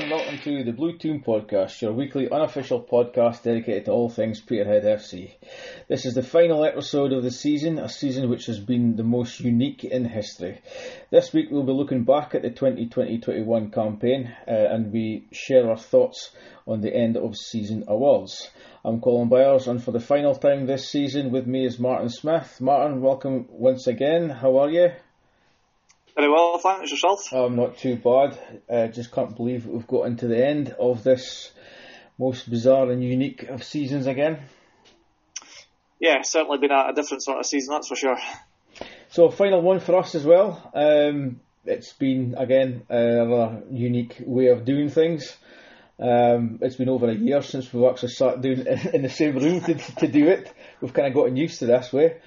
and welcome to the Blue Toon Podcast, your weekly unofficial podcast dedicated to all things Peterhead FC. This is the final episode of the season, a season which has been the most unique in history. This week we'll be looking back at the 2020-21 campaign and we share our thoughts on the end of season awards. I'm Colin Byers, and for the final time this season with me is Martin Smith. Martin, welcome once again. How are you? Very well, thanks. Yourself? I'm not too bad. Just can't believe we've got into the end of this most bizarre and unique of seasons again. Yeah, certainly been a different sort of season, that's for sure. So, final one for us as well. It's been, again, a unique way of doing things. It's been over a year since we've actually sat down in the same room to do it. We've kind of gotten used to this way.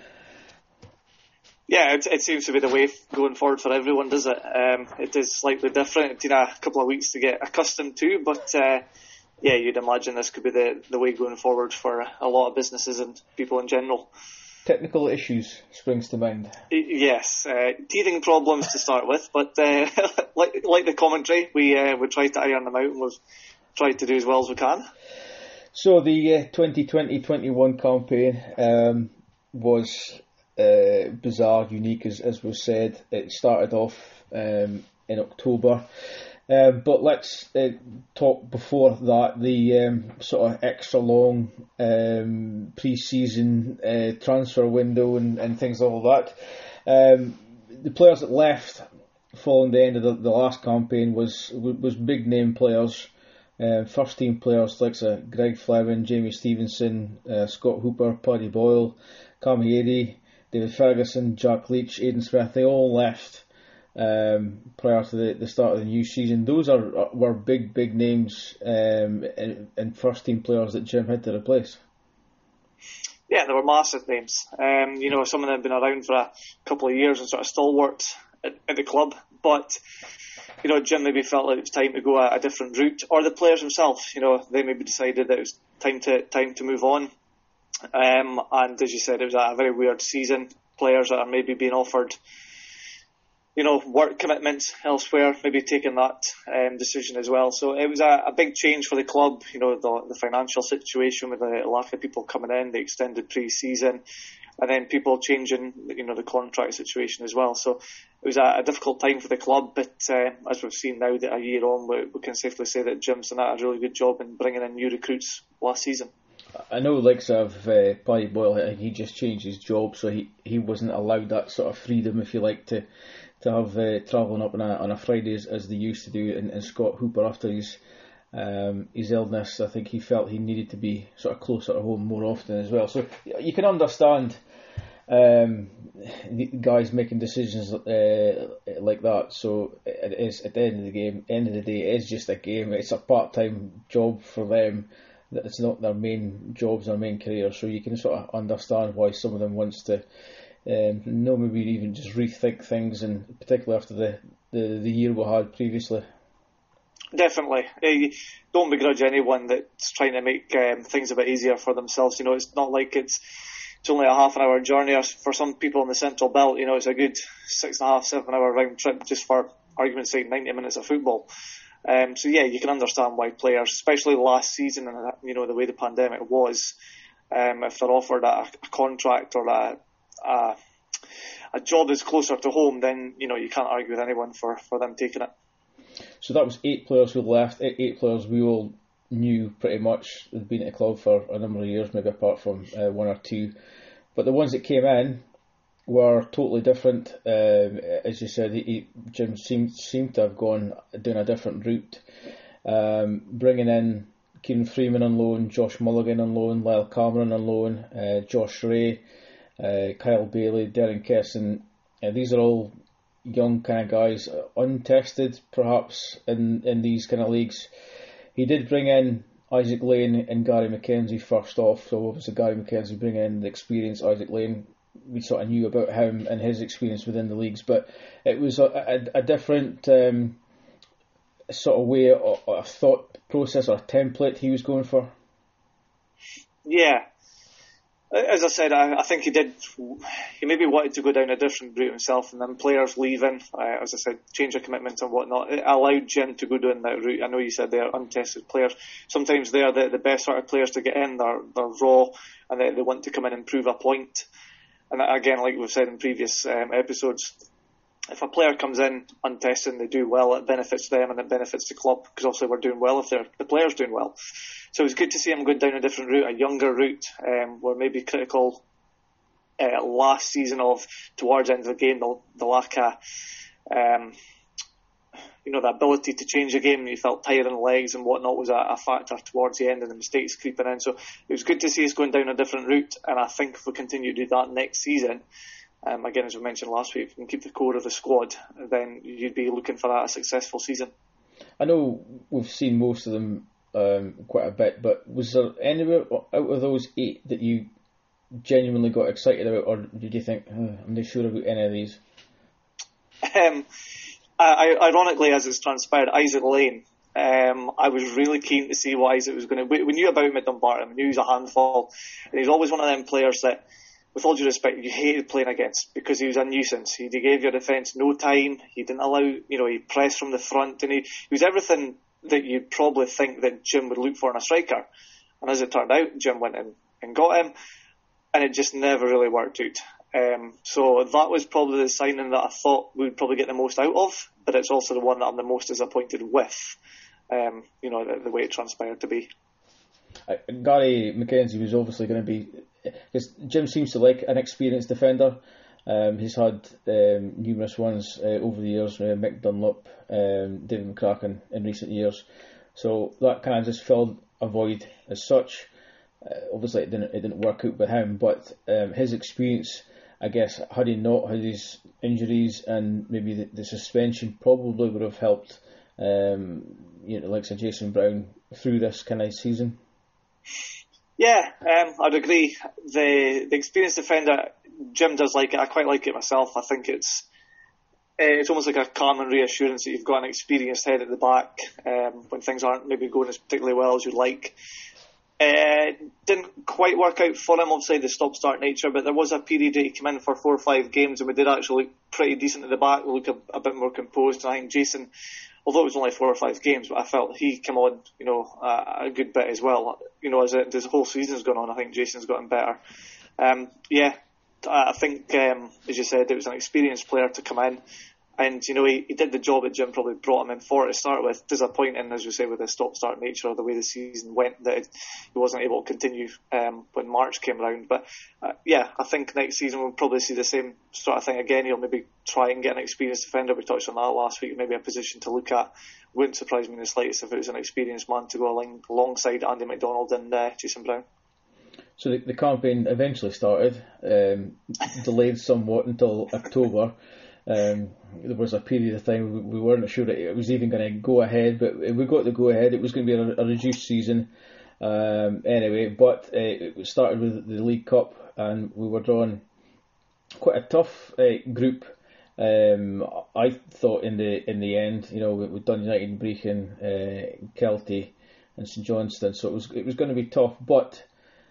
Yeah, it seems to be the way going forward for everyone, does it? It is slightly different. It's taken a couple of weeks to get accustomed to, but yeah, you'd imagine this could be the way going forward for a lot of businesses and people in general. Technical issues springs to mind. Yes, teething problems to start with, but like the commentary, we tried to iron them out and we've tried to do as well as we can. So the 2020-21 campaign was bizarre, unique, as we've said. It started off in October, but let's talk before that, the sort of extra long pre-season transfer window and things like that. The players that left following the end of the last campaign was big name players, first team players like Greg Fleming, Jamie Stevenson, Scott Hooper, Paddy Boyle, Camilleri, David Ferguson, Jack Leach, Aidan Smith. They all left prior to the start of the new season. Those were big names and first team players that Jim had to replace. Yeah, they were massive names. Some of them have been around for a couple of years and sort of stalwarts at the club, but Jim maybe felt like it was time to go a different route, or the players themselves. They maybe decided that it was time to move on. And as you said, it was a very weird season. Players that are maybe being offered, work commitments elsewhere, maybe taking that decision as well. So it was a big change for the club. The financial situation with the lack of people coming in, the extended pre-season, and then people changing, the contract situation as well. So it was a difficult time for the club. But as we've seen now that a year on, we can safely say that Jim's done a really good job in bringing in new recruits last season. I know likes of Paddy Boyle, he just changed his job, so he wasn't allowed that sort of freedom, if you like, to have travelling up on a Friday as they used to do. And Scott Hooper, after his illness, I think he felt he needed to be sort of closer to home more often as well. So you can understand guys making decisions like that. So it is, at the end of the day, it is just a game. It's a part-time job for them. It's not their main jobs, their main career, so you can sort of understand why some of them wants to maybe even just rethink things, and particularly after the year we had previously. Definitely. Don't begrudge anyone that's trying to make things a bit easier for themselves. It's not like it's only a half an hour journey. For some people in the Central Belt, it's a good 6.5, 7 hour round trip just for argument's sake, 90 minutes of football. So yeah, you can understand why players, especially last season and the way the pandemic was, if they're offered a contract or a job that's closer to home, then you can't argue with anyone for them taking it. So that was 8 players who left. 8 players we all knew pretty much. They'd been at the club for a number of years, maybe apart from 1 or 2. But the ones that came in were totally different. As you said, Jim seemed to have gone down a different route, bringing in Kieran Freeman on loan, Josh Mulligan on loan, Lyle Cameron on loan, Josh Ray, Kyle Bailey, Darren Kesson. These are all young kind of guys, untested perhaps in these kind of leagues. He did bring in Isaac Lane and Gary McKenzie first off, so obviously Gary McKenzie bringing in the experience. Isaac Lane, we sort of knew about him and his experience within the leagues, but it was a different sort of way or a thought process or a template he was going for. Yeah, As I said, I think he did. He maybe wanted to go down a different route himself, and then players leaving, as I said, change of commitment and whatnot. It allowed Jim to go down that route. I know you said they're untested players. Sometimes they're the best sort of players to get in. They're raw, and they want to come in and prove a point. And again, like we've said in previous episodes, if a player comes in untested and they do well, it benefits them and it benefits the club, because obviously we're doing well if the player's doing well. So it was good to see him going down a different route, a younger route. We're maybe critical last season of, towards the end of the game, the lack of, the ability to change the game. You felt tired in the legs and whatnot was a factor towards the end, and the mistakes creeping in. So it was good to see us going down a different route, and I think if we continue to do that next season, again, as we mentioned last week, if we can keep the core of the squad, then you'd be looking for a successful season. I know we've seen most of them quite a bit, but was there anywhere out of those 8 that you genuinely got excited about, or did you think, I'm not sure about any of these? Ironically, as it's transpired, Isaac Lane, I was really keen to see what Isaac was going to... We knew about him at Dumbarton, we knew he was a handful, and he's always one of them players that, with all due respect, you hated playing against, because he was a nuisance. He gave your defence no time, he didn't allow, he pressed from the front, and he was everything that you'd probably think that Jim would look for in a striker. And as it turned out, Jim went in and got him, and it just never really worked out. So that was probably the signing that I thought we would probably get the most out of, but it's also the one that I'm the most disappointed with, the way it transpired to be. Gary McKenzie was obviously going to be, because Jim seems to like an experienced defender. He's had numerous ones over the years, Mick Dunlop, David McCracken in recent years. So that kind of just filled a void as such. Obviously it didn't work out with him, but his experience, I guess, had he not had his injuries and maybe the suspension, probably would have helped like Sir Jason Brown through this kind of season. Yeah, I'd agree. The experienced defender, Jim does like it. I quite like it myself. I think it's almost like a calm and reassurance that you've got an experienced head at the back when things aren't maybe going as particularly well as you'd like. Didn't quite work out for him, obviously, the stop-start nature, but there was a period that he came in for 4 or 5 games and we did actually look pretty decent at the back. We look a bit more composed. And I think Jason, although it was only 4 or 5 games, but I felt he came on, a good bit as well. As this whole season's gone on, I think Jason's gotten better. I think, as you said, it was an experienced player to come in. And, he did the job that Jim probably brought him in for to start with. Disappointing, as we say, with the stop-start nature of the way the season went, that he wasn't able to continue when March came around. But, I think next season we'll probably see the same sort of thing again. He'll maybe try and get an experienced defender. We touched on that last week. Maybe a position to look at. Wouldn't surprise me in the slightest if it was an experienced man to go alongside Andy McDonald and Jason Brown. So the campaign eventually started, delayed somewhat until October. There was a period of time we weren't sure that it was even going to go ahead, but we got the go ahead. It was going to be a reduced season anyway, but it started with the League Cup and we were drawn quite a tough group. I thought in the end, with Dundee United, Brechin, Kelty and St Johnstone, so it was going to be tough, but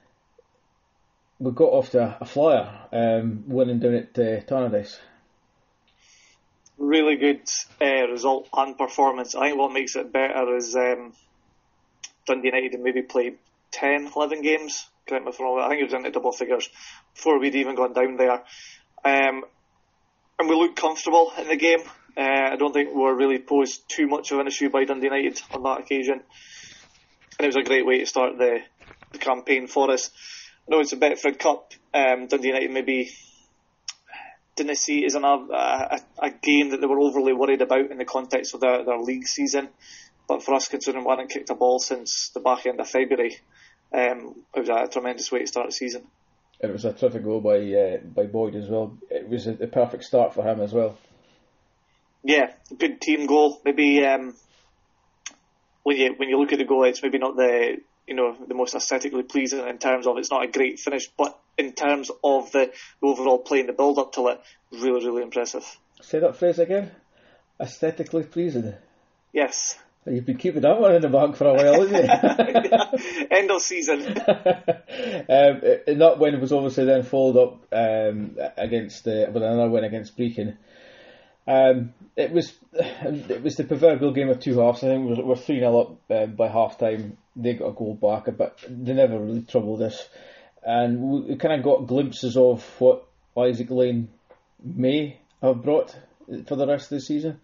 we got off to a flyer, winning down at Tannadice. Really good result and performance. I think what makes it better is Dundee United had maybe played 10, 11 games. Correct me if I'm wrong. I think it was into double figures before we'd even gone down there. And we looked comfortable in the game. I don't think we were really posed too much of an issue by Dundee United on that occasion. And it was a great way to start the campaign for us. I know it's a Betfred Cup. Dundee United maybe didn't see it as a game that they were overly worried about in the context of their league season. But for us, considering we hadn't kicked a ball since the back end of February, it was a tremendous way to start the season. And it was a terrific goal by Boyd as well. It was the perfect start for him as well. Yeah, good team goal. Maybe when you look at the goal, it's maybe not the most aesthetically pleasing in terms of it's not a great finish, but in terms of the overall play and the build up to it, really, really impressive. Say that phrase again. Aesthetically pleasing. Yes. You've been keeping that one in the bank for a while, haven't you? End of season. And that win was obviously then followed up with another win against Brecon. It was the proverbial game of two halves. I think we're 3-0 up by half time. They got a goal back, but they never really troubled us. And we kind of got glimpses of what Isaac Lane may have brought for the rest of the season.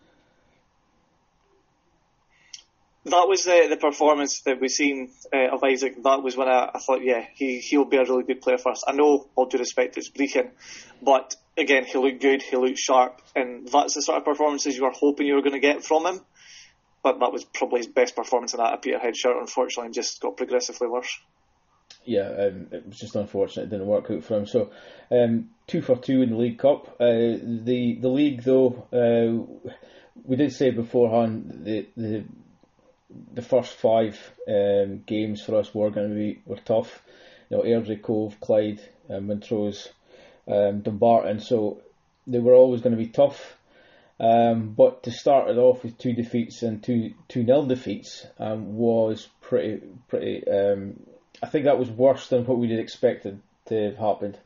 That was the performance that we've seen of Isaac. That was when I thought, he'll be a really good player for us. I know, all due respect, it's Brecon, but again, he looked good, he looked sharp, and that's the sort of performances you were hoping you were going to get from him. But that was probably his best performance in that Peterhead shirt, unfortunately, and just got progressively worse. Yeah, it was just unfortunate it didn't work out for him. So, 2 for 2 in the League Cup. The league, though, we did say beforehand the first 5 games for us were tough. Airdrie, Cove, Clyde, Montrose, Dumbarton. So they were always going to be tough. But to start it off with 2 defeats and 2-0 defeats was pretty. I think that was worse than what we'd expected to have happened.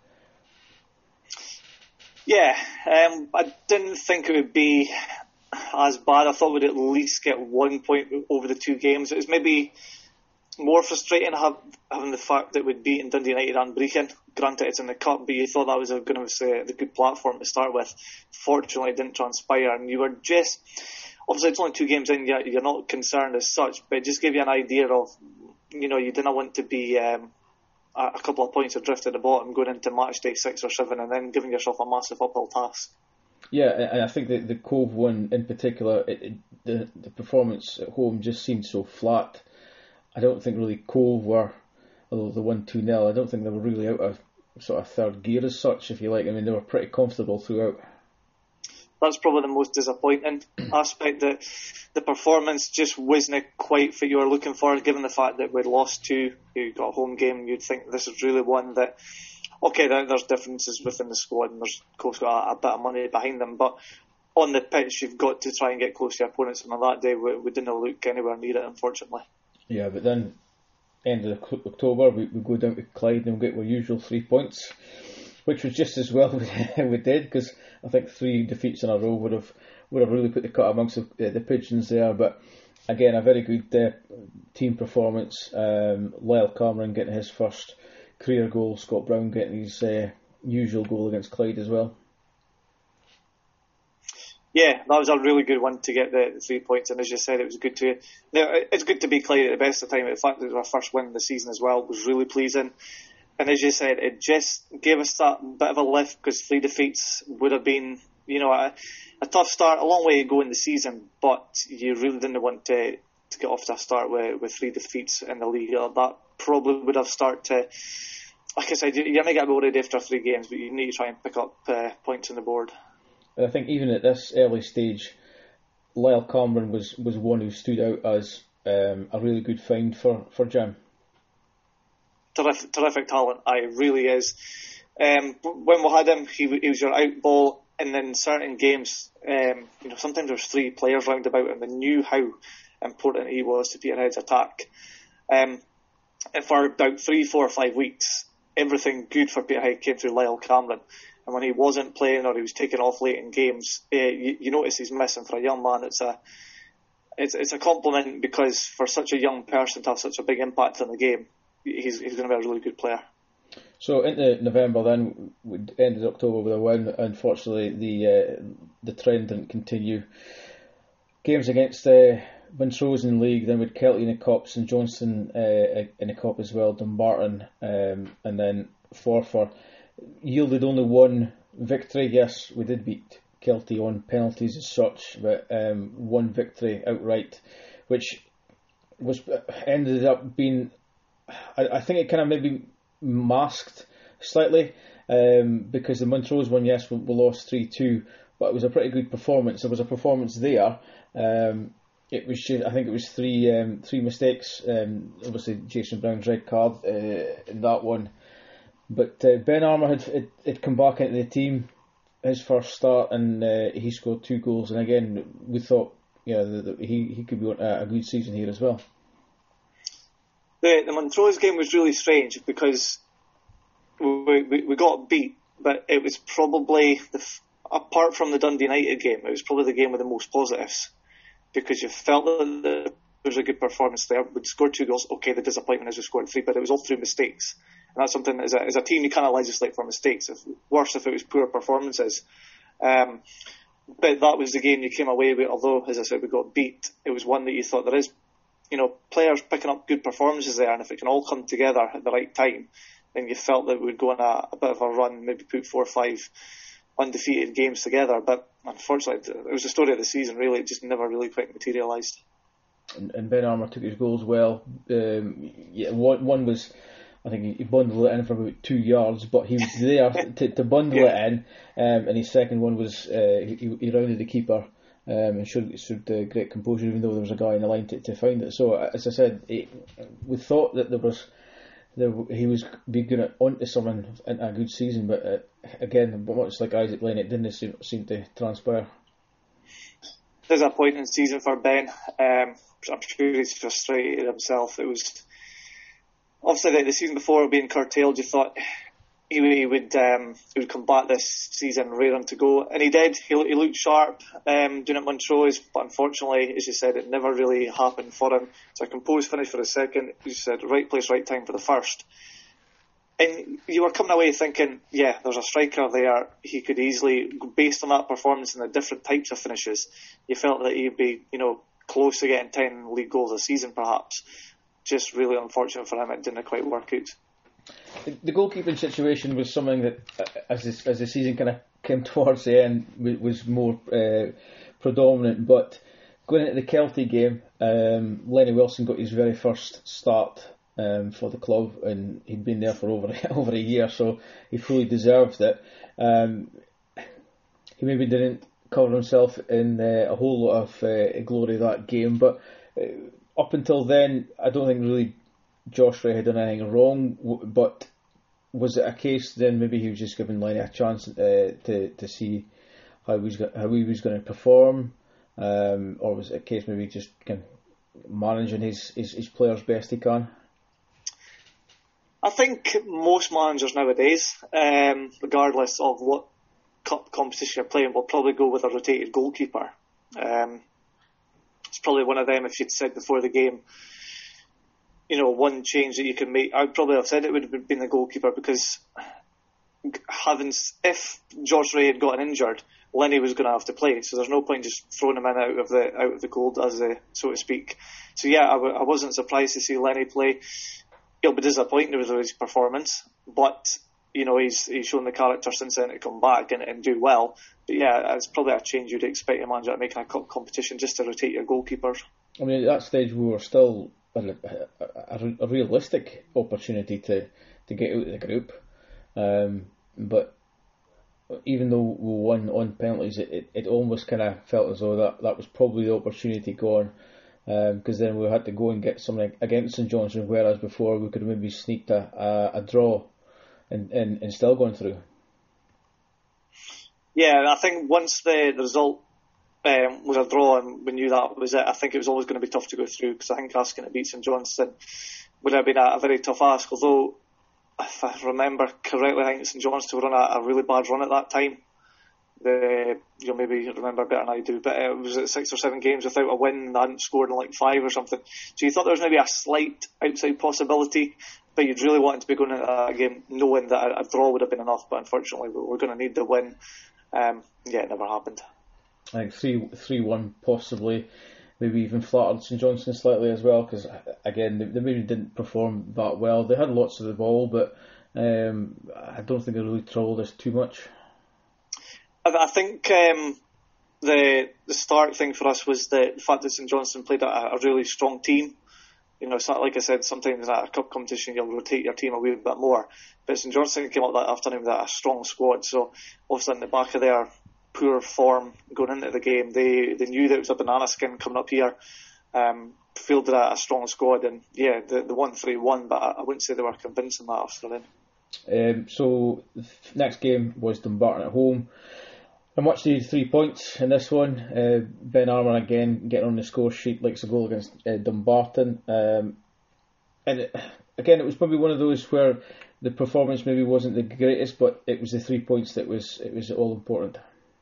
Yeah, I didn't think it would be as bad. I thought we'd at least get 1 point over the 2 games. It was maybe more frustrating having the fact that we'd beaten Dundee United and Brecon. Granted, it's in the cup, but you thought that was going to be the good platform to start with. Fortunately, it didn't transpire, and you were just... Obviously, it's only 2 games in, you're not concerned as such, but it just gave you an idea of, you didn't want to be a couple of points adrift at the bottom going into match day 6 or 7 and then giving yourself a massive uphill task. Yeah, and I think that the Cove one in particular, the performance at home just seemed so flat. I don't think really Cove were, although the 1-2-0, I don't think they were really out of sort of third gear as such, if you like. I mean, they were pretty comfortable throughout. That's probably the most disappointing aspect, that the performance just wasn't quite what you were looking for, given the fact that we'd lost 2, you got a home game. You'd think this is really one that, okay, there's differences within the squad and there's Cove's got a bit of money behind them, but on the pitch you've got to try and get close to your opponents, and on that day we didn't look anywhere near it, unfortunately. Yeah, but then end of October we go down to Clyde and we get our usual 3 points, which was just as well we did, because I think 3 defeats in a row would have really put the cut amongst the pigeons there. But again, a very good team performance. Lyle Cameron getting his first career goal, Scott Brown getting his usual goal against Clyde as well. Yeah, that was a really good one to get the 3 points, and as you said, it was good to. It's good to be Clyde at the best of the time. The fact that it was our first win of the season as well was really pleasing. And as you said, it just gave us that bit of a lift, because 3 defeats would have been, a tough start, a long way to go in the season, but you really didn't want to get off to a start with 3 defeats in the league. That probably would have started to, like I said, you're going to get worried after 3 games, but you need to try and pick up points on the board. And I think even at this early stage, Lyle Cameron was one who stood out as a really good find for Jim. Terrific talent, it really is. When we had him, he was your out ball, and in certain games, sometimes there's 3 players round about, and they knew how important he was to Peterhead's attack. And for about 3, 4, or 5 weeks, everything good for Peterhead came through Lyle Cameron. And when he wasn't playing or he was taken off late in games, you notice he's missing. For a young man, it's a compliment, because for such a young person to have such a big impact on the game, he's going to be a really good player. So into November then, we ended October with a win. Unfortunately, the trend didn't continue. Games against Montrose in the league, then with Kelty in the cup, St Johnstone in the cup as well, Dumbarton, and then Forfar. Yielded only 1 victory. Yes, we did beat Kelty on penalties as such, but 1 victory outright, which ended up being, I think it kind of maybe masked slightly, because the Montrose one, yes, we lost 3-2, but it was a pretty good performance. There was a performance there. It was, I think it was 3 mistakes. Obviously, Jason Brown's red card in that one. But Ben Armour had come back into the team, his first start, and he scored 2 goals. And again, we thought, he could be on a good season here as well. The Montrose game was really strange because we got beat, but it was probably, apart from the Dundee United game, it was probably the game with the most positives, because you felt that there was a good performance there. We'd scored 2 goals. Okay, the disappointment is we scored 3, but it was all through mistakes. And that's something, as a team, you can't legislate for mistakes. Worse if it was poor performances. But that was the game you came away with, although, as I said, we got beat. It was one that you thought there is, players picking up good performances there, and if it can all come together at the right time, then you felt that we would go on a bit of a run, maybe put 4 or 5 undefeated games together. But unfortunately, it was the story of the season, really. It just never really quite materialised. And Ben Armour took his goals well. One was, I think he bundled it in for about 2 yards, but he was there to bundle it in. And his second one was he rounded the keeper and showed great composure, even though there was a guy in the line to find it. So, as I said, we thought that he was going on to someone in a good season, but again, much like Isaac Lenny, it didn't seem to transpire. Disappointing season for Ben. I'm sure he's frustrated himself. It was obviously the season before being curtailed. You thought he would combat this season raring to go, and he did. He looked sharp doing it at Montrose, but unfortunately, as you said, it never really happened for him. It's a composed finish for the second. You said right place, right time for the first. And you were coming away thinking, yeah, there's a striker there. He could easily, based on that performance and the different types of finishes, you felt that he'd be, close to getting 10 league goals a season, perhaps. Just really unfortunate for him, it didn't quite work out. The goalkeeping situation was something that, as the season kind of came towards the end, was more predominant. But going into the Kelty game, Lenny Wilson got his very first start for the club, and he'd been there for over a year, so he fully deserved it. He maybe didn't cover himself in a whole lot of glory that game, but up until then, I don't think really Josh Ray had done anything wrong. But was it a case then maybe he was just giving Lenny a chance to see how he was going to perform, or was it a case maybe just kind of managing his players best he can? I think most managers nowadays, regardless of what cup competition you're playing, will probably go with a rotated goalkeeper. It's probably one of them. If you'd said before the game, one change that you can make, I'd probably have said it would have been the goalkeeper, because if Josh Ray had gotten injured, Lenny was going to have to play. So there's no point just throwing him in out of the cold, so to speak. So yeah, I wasn't surprised to see Lenny play. He'll be disappointed with his performance, but he's shown the character since then to come back and do well. But yeah, it's probably a change you'd expect a manager to make in a cup competition, just to rotate your goalkeepers. I mean, at that stage we were still a realistic opportunity to get out of the group, but even though we won on penalties, it almost kind of felt as though that was probably the opportunity gone. Because then we had to go and get something against St Johnstone, whereas before we could have maybe sneaked a draw and still gone through. Yeah, I think once the result was a draw and we knew that was it, I think it was always going to be tough to go through, because I think asking to beat St Johnstone would have been a very tough ask. Although, if I remember correctly, I think St Johnstone were on a really bad run at that time. You'll maybe remember better than I do, but it was at 6 or 7 games without a win. They hadn't scored in like 5 or something. So you thought there was maybe a slight outside possibility, but you'd really wanted to be going into that game knowing that a draw would have been enough. But unfortunately, we're going to need the win. It never happened. I think 3-1 possibly, maybe even flattered St Johnstone slightly as well, because again they maybe didn't perform that well. They had lots of the ball, but I don't think they really troubled us too much. I think the start thing for us was the fact that St Johnstone played a really strong team. It's not like I said, sometimes in a cup competition you'll rotate your team a wee bit more. But St Johnstone came up that afternoon with a strong squad. So obviously in the back of their poor form going into the game, they knew that it was a banana skin coming up here. Fielded a strong squad, and yeah, the 1-3 won, but I wouldn't say they were convincing that after then. So next game was Dumbarton at home. And much needed 3 points in this one. Ben Armour again getting on the score sheet, likes a goal against Dumbarton. Again, it was probably one of those where the performance maybe wasn't the greatest, but it was the 3 points that was all important.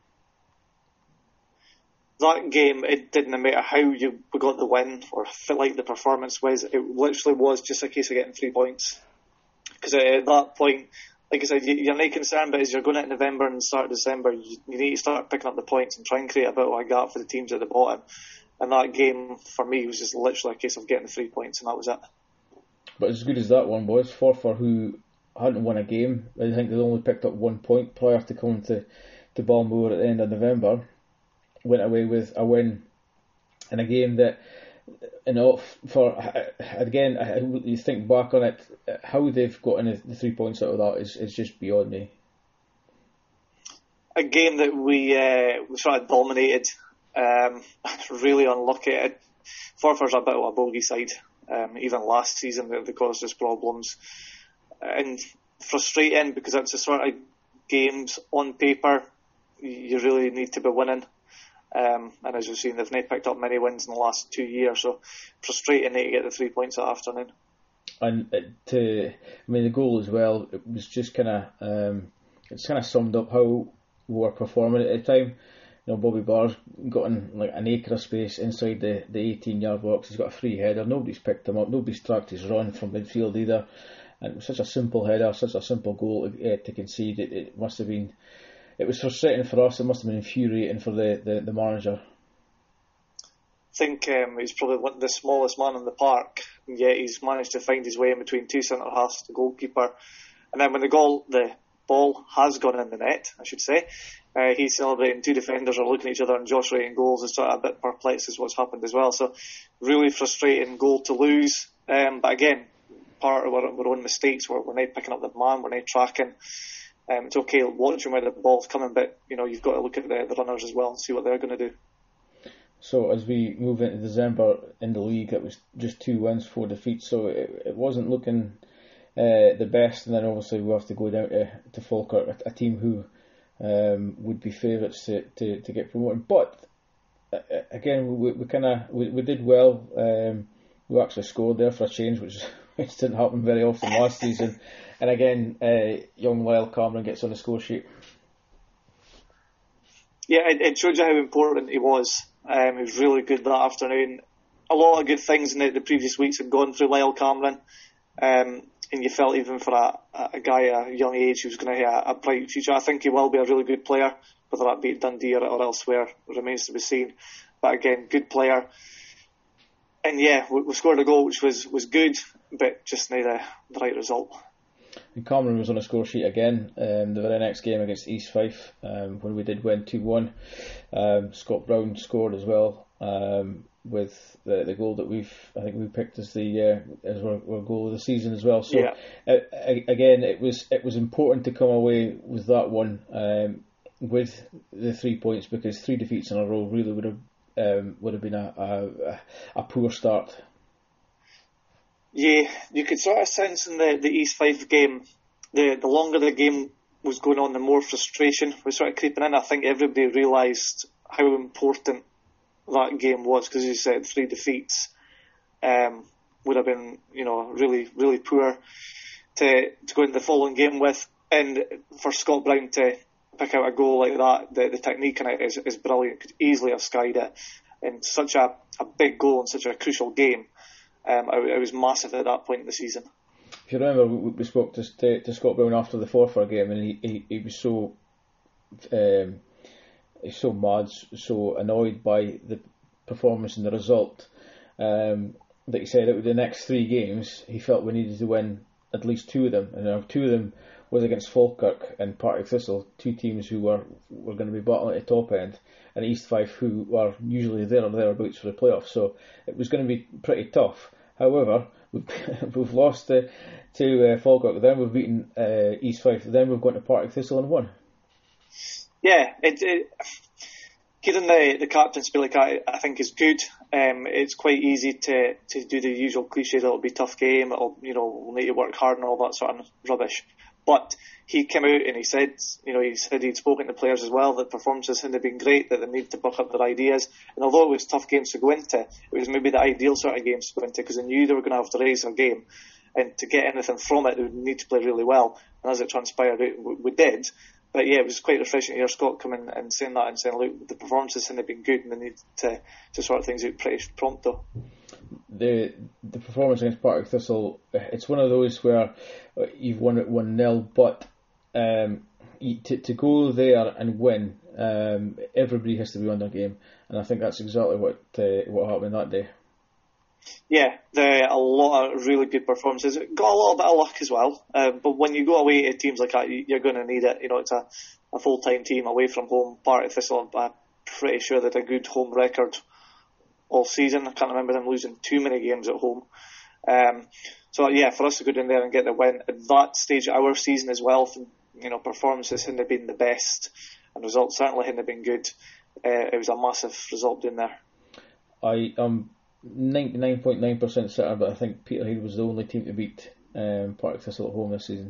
That game, it didn't matter how you got the win or felt like the performance was. It literally was just a case of getting 3 points. Because at that point, like I said, you're not concerned, but as you're going into November and start of December, you need to start picking up the points and try and create a bit of a gap for the teams at the bottom. And that game, for me, was just literally a case of getting the 3 points, and that was it. But as good as that one was, Forfar, who hadn't won a game, I think they only picked up 1 point prior to coming to Balmoor at the end of November, went away with a win in a game that, you think back on it, how they've gotten the 3 points out of that is just beyond me. A game that we sort of dominated, really unlucky. Forfar's a bit of a bogey side. Even last season they caused us problems, and frustrating because it's the sort of games on paper you really need to be winning, and as you've seen, they've not picked up many wins in the last 2 years, so frustrating to get the 3 points that afternoon. And the goal as well, it was just it's kind of summed up how we were performing at the time. Bobby Barr's got in like an acre of space inside the 18-yard box. He's got a free header. Nobody's picked him up. Nobody's tracked his run from midfield either. And it was such a simple header, such a simple goal to concede. It must have been. It was frustrating for us. It must have been infuriating for the manager. I think he's probably the smallest man in the park, and yet he's managed to find his way in between two centre halves, the goalkeeper, and then when the ball has gone in the net, I should say. He's celebrating, two defenders are looking at each other, and Josh Wright goals is sort of a bit perplexed as what's happened as well. So, really frustrating goal to lose. But again, part of our own mistakes. We're not picking up the man, we're not tracking. It's okay watching where the ball's coming, but you've got to look at the runners as well and see what they're going to do. So as we move into December in the league, it was just 2 wins, 4 defeats. So it wasn't looking the best, and then obviously we have to go down to Falkirk, a team who would be favourites to get promoted. But again, we did well. We actually scored there for a change, which didn't happen very often last season. And again, young Lyle Cameron gets on the score sheet. Yeah, it showed you how important he was. He was really good that afternoon. A lot of good things in the previous weeks had gone through Lyle Cameron. And you felt even for a guy at a young age who's going to have a bright future. I think he will be a really good player, whether that be at Dundee or elsewhere remains to be seen. But again, good player. And yeah, we scored a goal which was good, but just not the right result. And Cameron was on a score sheet again the very next game against East Fife, when we did win 2-1. Scott Brown scored as well, with the goal that we picked as our goal of the season as well. So yeah. Again, it was important to come away with that one with the 3 points, because 3 defeats in a row really would have been a poor start. Yeah, you could sort of sense in the East Fife game, the longer the game was going on, the more frustration was sort of creeping in. I think everybody realised how important that game was, because as you said, 3 defeats would have been, really, really poor to go into the following game with. And for Scott Brown to pick out a goal like that, the technique in it is brilliant. Could easily have skied it. And such a big goal in such a crucial game. It was massive at that point in the season. If you remember, we spoke to Scott Brown after the Forfar game, and he was so mad, so annoyed by the performance and the result, that he said out of the next 3 games he felt we needed to win at least 2 of them, and 2 of them was against Falkirk and Partick Thistle, 2 teams who were going to be battling at the top end, and East Fife, who are usually there or thereabouts for the playoffs. So it was going to be pretty tough. However, we've lost to Falkirk, then we've beaten East Fife, then we've gone to Partick Thistle and won. Yeah, Hearing the captain speak like that, I think is good. It's quite easy to do the usual cliches. It'll be a tough game. We'll need to work hard and all that sort of rubbish. But he came out and he said he'd spoken to players as well that performances hadn't been great, that they need to buck up their ideas. And although it was tough games to go into, it was maybe the ideal sort of games to go into because they knew they were going to have to raise their game, and to get anything from it, they would need to play really well. And as it transpired, we did. But yeah, it was quite refreshing to hear Scott come in and saying that and saying, look, the performances hadn't been good and they need to sort things out pretty pronto. The performance against Partick Thistle, it's one of those where you've won it 1-0, but to go there and win, everybody has to be on their game, and I think that's exactly what happened that day. Yeah, a lot of really good performances. Got a little bit of luck as well, but when you go away to teams like that, you're going to need it. It's a full-time team away from home. Partick Thistle, I'm pretty sure they had a good home record all season. I can't remember them losing too many games at home. So yeah, for us to go down there and get the win at that stage of our season as well, performances hadn't been the best and results certainly hadn't been good. It was a massive result down there. I am 99.9% certain, but I think Peterhead was the only team to beat Partick Thistle at home this season.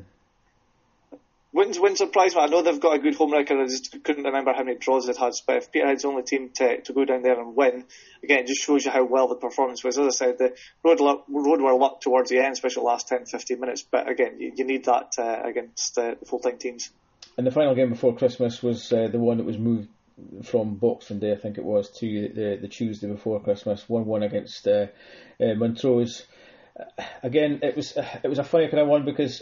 Wouldn't surprise me. I know they've got a good home record. I just couldn't remember how many draws they'd had. But if Peterhead's the only team to go down there and win, again, it just shows you how well the performance was. As I said, the road were luck towards the end, especially the last 10-15 minutes. But again, you need that against the full-time teams. And the final game before Christmas was the one that was moved from Boxing Day, I think it was, to the Tuesday before Christmas, 1-1 against Montrose. Again, it was a funny kind of one because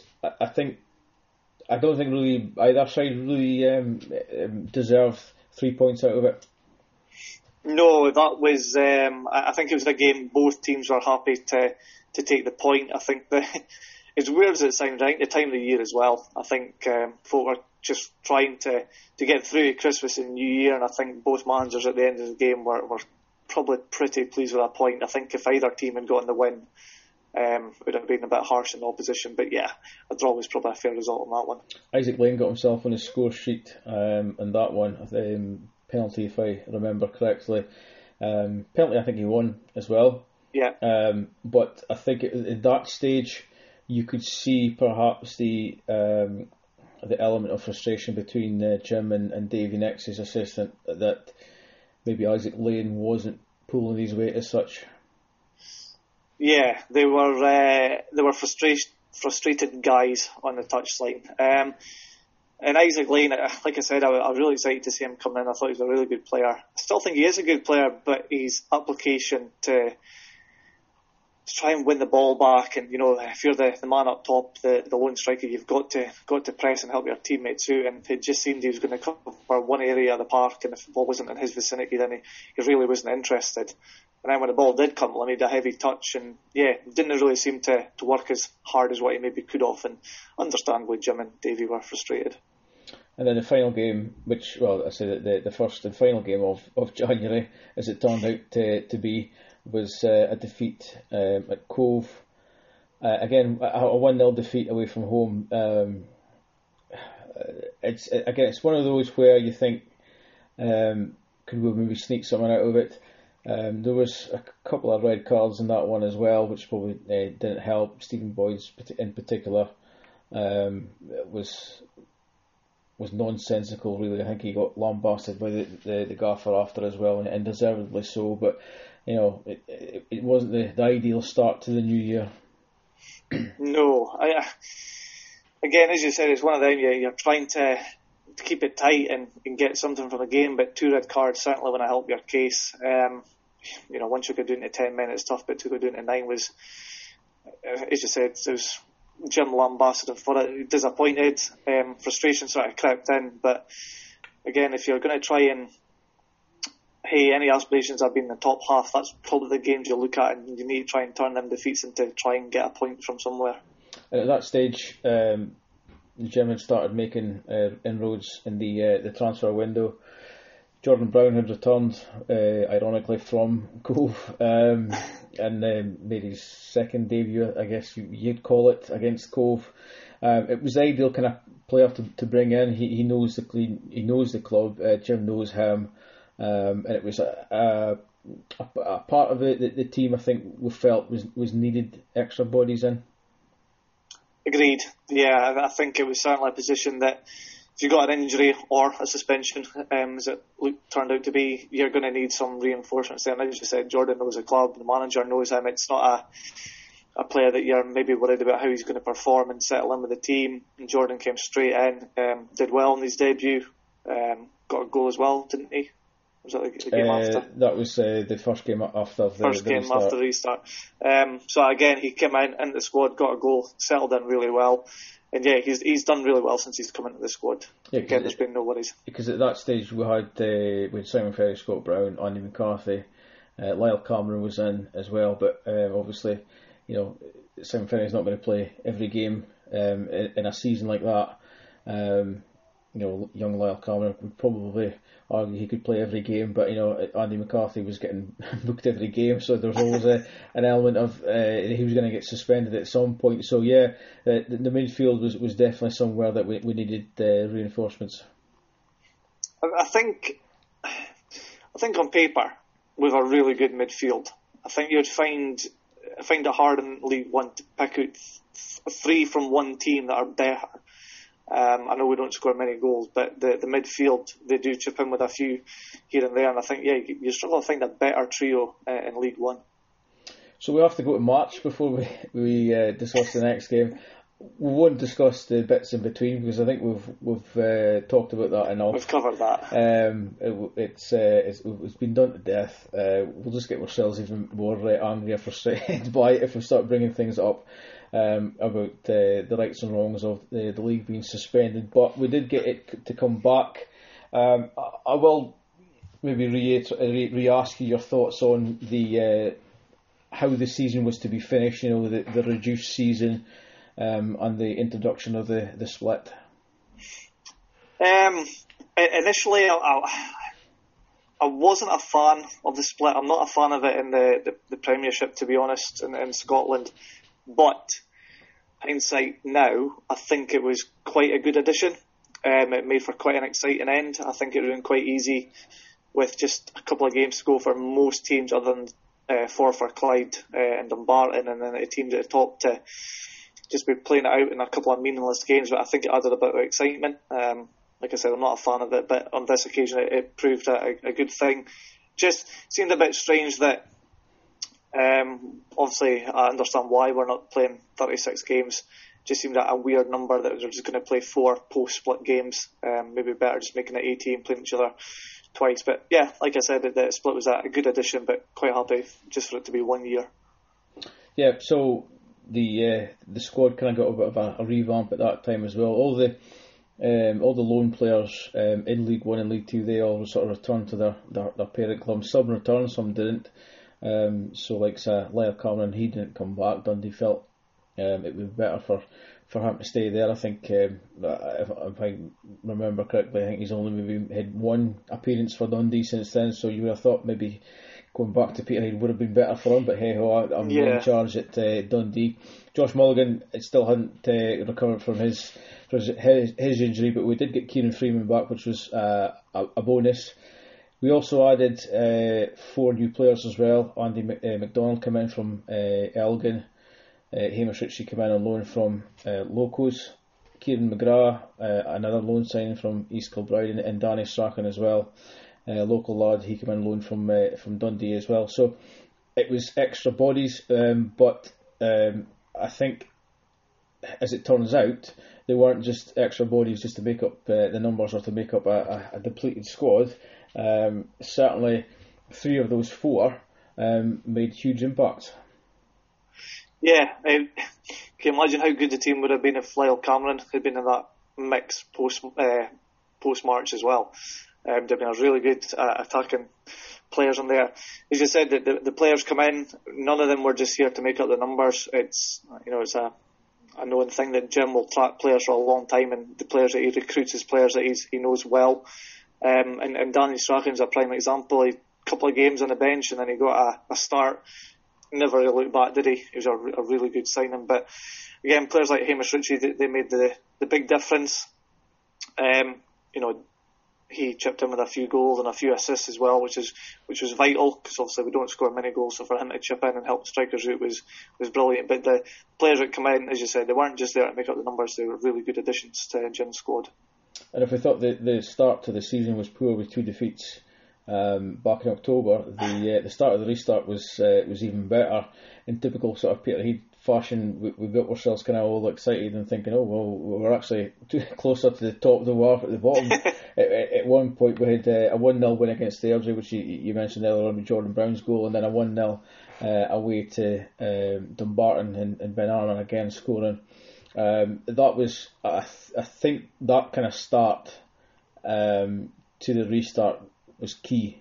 I don't think really either side really deserved 3 points out of it. No, that was. I think it was a game both teams were happy to take the point. I think as weird as it sounds, right, the time of the year as well. I think folk were just trying to get through Christmas and New Year, and I think both managers at the end of the game were probably pretty pleased with that point. I think if either team had gotten the win, it would have been a bit harsh in the opposition, but yeah, a draw was probably a fair result on that one. Isaac Lane got himself on his score sheet on that one, penalty if I remember correctly. Penalty I think he won as well. Yeah. But I think at that stage you could see perhaps the element of frustration between Jim and Davy Nix, his assistant, that maybe Isaac Lane wasn't pulling his weight as such. Yeah, they were frustrated guys on the touchline. And Isaac Lane, like I said, I was really excited to see him come in. I thought he was a really good player. I still think he is a good player, but his application to try and win the ball back, and if you're the man up top, the lone striker, you've got to press and help your teammates out. And it just seemed he was going to cover one area of the park, and if the ball wasn't in his vicinity, then he really wasn't interested. And then when the ball did come, he made a heavy touch, and yeah, didn't really seem to work as hard as what he maybe could have. And understandably, Jim and Davy were frustrated. And then the final game, which, well, I say that the first and final game of January, as it turned out to be, was a defeat at Cove. Again, a 1-0 defeat away from home. It's one of those where you think, could we maybe sneak something out of it? There was a couple of red cards in that one as well, which probably didn't help. Stephen Boyd in particular was nonsensical, really. I think he got lambasted by the gaffer after as well, and deservedly so. But it wasn't the ideal start to the new year. No, again, as you said, it's one of them. You're trying to keep it tight and get something from the game, but 2 red cards certainly want to help your case. Once you go down to 10 men, it's tough, but to go down to 9 was, as you said, it was Jim lambasted for it, disappointed, frustration sort of crept in. But again, if you're going to try and any aspirations have been in the top half, that's probably the games you look at, and you need to try and turn them defeats into try and get a point from somewhere. And at that stage, Jim had started making inroads in the transfer window. Jordan Brown had returned, ironically, from Cove, and made his second debut, I guess you'd call it, against Cove. It was the ideal kind of player to bring in. He knows the club. Jim knows him. and it was a part of it that the team I think we felt was needed extra bodies in. Agreed. Yeah, I think it was certainly a position that if you got an injury or a suspension, as it turned out to be, you're going to need some reinforcements there. And as you said, Jordan knows the club, the manager knows him. It's not a player that you're maybe worried about how he's going to perform and settle in with the team. And Jordan came straight in, did well in his debut, got a goal as well, didn't he? Was that the game after? That was the first game after the restart. So again, he came in the squad, got a goal, settled in really well. And yeah, he's done really well since he's come into the squad. Yeah, again, there's been no worries. Because at that stage we had Simon Ferry, Scott Brown, Andy McCarthy, Lyle Cameron was in as well. But obviously, Simon Ferry's not going to play every game in a season like that. Young Lyle Cameron would probably argue he could play every game, but Andy McCarthy was getting booked every game, so there was always an element of he was going to get suspended at some point. So yeah, the midfield was definitely somewhere that we needed reinforcements. I think on paper we've a really good midfield. I think you'd find it hard in League One to pick out three from one team that are better. I know we don't score many goals, but the midfield, they do chip in with a few here and there, and I think you struggle to find a better trio in League One. So we have to go to March before we discuss the next game. We won't discuss the bits in between because I think we've talked about that enough. We've covered that. It's been done to death. We'll just get ourselves even more angry or frustrated by it if we start bringing things up. About the rights and wrongs of the league being suspended, but we did get it to come back. I will maybe re-ask you your thoughts on the how the season was to be finished. The reduced season and the introduction of the split. Initially, I wasn't a fan of the split. I'm not a fan of it in the Premiership, to be honest, in Scotland. But hindsight now, I think it was quite a good addition. It made for quite an exciting end. I think it would have been quite easy with just a couple of games to go for most teams other than for Clyde and Dumbarton, and then the teams at the top to just be playing it out in a couple of meaningless games. But I think it added a bit of excitement. Like I said, I'm not a fan of it, but on this occasion it proved a good thing. Just seemed a bit strange that obviously I understand why we're not playing 36 games. Just seemed like a weird number that we're just going to play 4 post-split games. Maybe better just making it 18, playing each other twice. But yeah, like I said, the split was a good addition, but quite happy just for it to be 1 year. Yeah, so the squad kind of got a bit of a revamp at that time as well. All the loan players in League 1 and League 2, they all sort of returned to their parent club. Some returned, some didn't. So like Lyle Cameron, he didn't come back. Dundee felt it would be better for him to stay there. I think if I remember correctly, I think he's only maybe had 1 appearance for Dundee since then, so you would have thought maybe going back to Peterhead would have been better for him, but hey ho, I'm in charge at Dundee. Josh Mulligan still hadn't recovered from his injury, but we did get Kieran Freeman back, which was a bonus. We also added 4 new players as well. Andy McDonald came in from Elgin. Hamish Ritchie came in on loan from Locos. Kieran McGrath, another loan signing from East Kilbride, and Danny Strachan as well. Local lad, he came in loan from Dundee as well. So it was extra bodies, but I think, as it turns out, they weren't just extra bodies just to make up the numbers or to make up a depleted squad. Certainly 3 of those 4 made huge impacts. Yeah, can you imagine how good the team would have been if Lyle Cameron had been in that mix post-March as well? There'd been a really good attacking players in there. As you said, the players come in, none of them were just here to make up the numbers. It's a known thing that Jim will track players for a long time, and the players that he recruits is players that he knows well. And Danny Strachan's a prime example. He couple of games on the bench and then he got a start. Never really looked back, did he? He was a really good signing. But again, players like Hamish Ritchie, they made the big difference. he chipped in with a few goals and a few assists as well, which was vital, because obviously we don't score many goals, so for him to chip in and help the strikers out was brilliant. But the players that come in, as you said, they weren't just there to make up the numbers, they were really good additions to Gin's squad. And if we thought the start to the season was poor with 2 defeats back in October, the start of the restart was even better. In typical sort of Peterhead fashion, we got ourselves kind of all excited and thinking, oh well, we're actually closer to the top than we are at the bottom. At one point we had a 1-0 win against Airdrie, which you mentioned earlier on with Jordan Brown's goal, and then a 1-0 away to Dumbarton and Ben Armour again scoring. That was, I think that kind of start to the restart was key.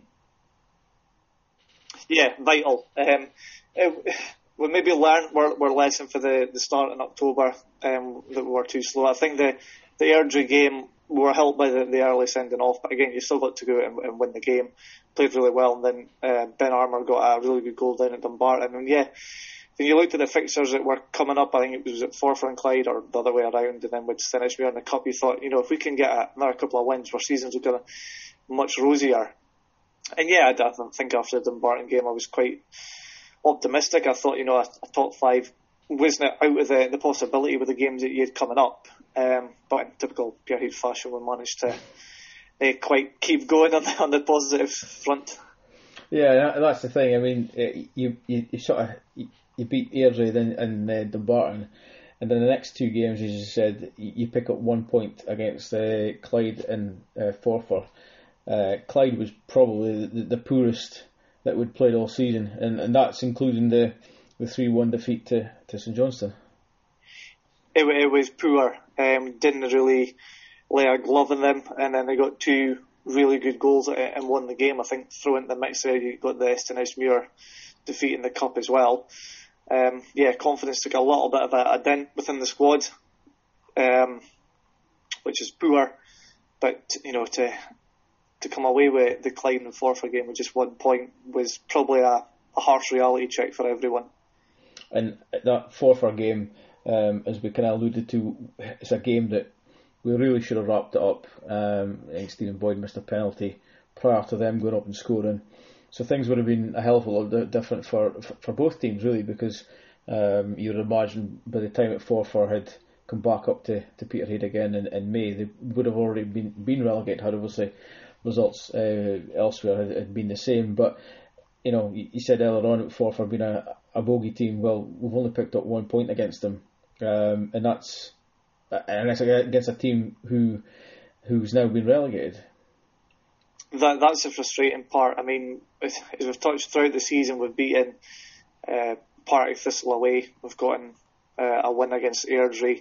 Yeah, vital. We maybe learned our lesson for the start in October, that we were too slow. I think the Airdrie game, we were helped by the early sending off, but again, you still got to go out and win the game. Played really well, and then Ben Armour got a really good goal down at Dumbarton. And yeah, when you looked at the fixtures that were coming up, I think it was at Forfar and Clyde or the other way around, and then with Stenishmere in the Cup, you thought, if we can get another couple of wins, our seasons are going to much rosier. And yeah, I think after the Dumbarton game, I was quite optimistic. I thought, a top 5 wasn't out of the possibility with the games that you had coming up. But in typical Peterhead fashion, we managed to quite keep going on the positive front. Yeah, that's the thing. I mean, you sort of you beat Airdrie and Dumbarton, and then the next 2 games, as you said, you pick up 1 point against Clyde and Forfar. Clyde was probably the poorest that we'd played all season, and that's including the 3-1 defeat to St Johnstone. It was poor. Didn't really lay a glove in them, and then they got 2 really good goals and won the game. I think throw into the mix there, you got the Stenishmere defeat in the Cup as well. Confidence took a little bit of a dent within the squad, which is poor. But to come away with the Clyde and Forfar game with just 1 point was probably a harsh reality check for everyone. And that Forfar game, as we kind of alluded to, it's a game that we really should have wrapped it up. I think Stephen Boyd missed a penalty prior to them going up and scoring. So things would have been a hell of a lot different for both teams, really, because you would imagine by the time that Forfar had come back up to Peterhead again in May, they would have already been relegated had obviously results elsewhere had been the same. But you said earlier on Forfar being a bogey team. Well, we've only picked up 1 point against them, and it's against a team who's now been relegated. That's the frustrating part. I mean, as we've touched throughout the season, we've beaten Partick Thistle away. We've gotten a win against Airdrie.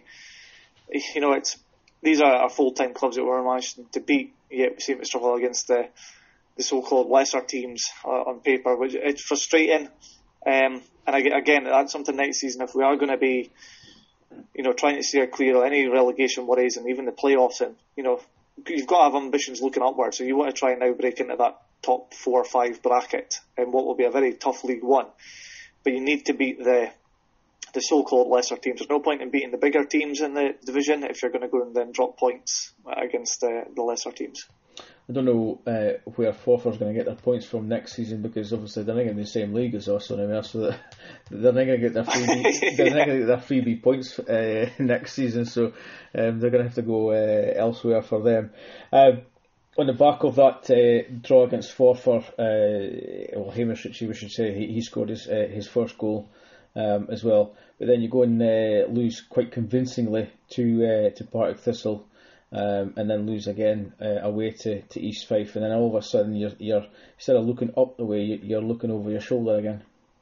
These are our full-time clubs that we're managing to beat, yet we seem to struggle against the so-called lesser teams on paper, which it's frustrating. And again, that's something next season, if we are going to be, trying to steer clear of any relegation worries and even the playoffs, and you've got to have ambitions looking upwards. So you want to try and now break into that top 4 or 5 bracket in what will be a very tough League One. But you need to beat the so-called lesser teams. There's no point in beating the bigger teams in the division if you're going to go and then drop points against the lesser teams. I don't know where Forfar's going to get their points from next season, because obviously they're not in the same league as us, so they're not going to get their freebie, they're not going to get their freebie points next season. So they're going to have to go elsewhere for them. On the back of that draw against Forfar, Hamish Ritchie, we should say, he scored his first goal as well. But then you go and lose quite convincingly to Partick Thistle. And then lose again away to East Fife, and then all of a sudden you're instead of looking up the way, you're looking over your shoulder again.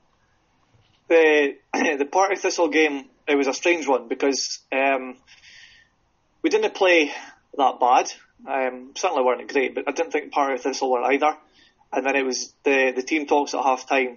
The Partick Thistle game, it was a strange one because we didn't play that bad. Certainly weren't great, but I didn't think Partick Thistle were either. And then it was the team talks at half time.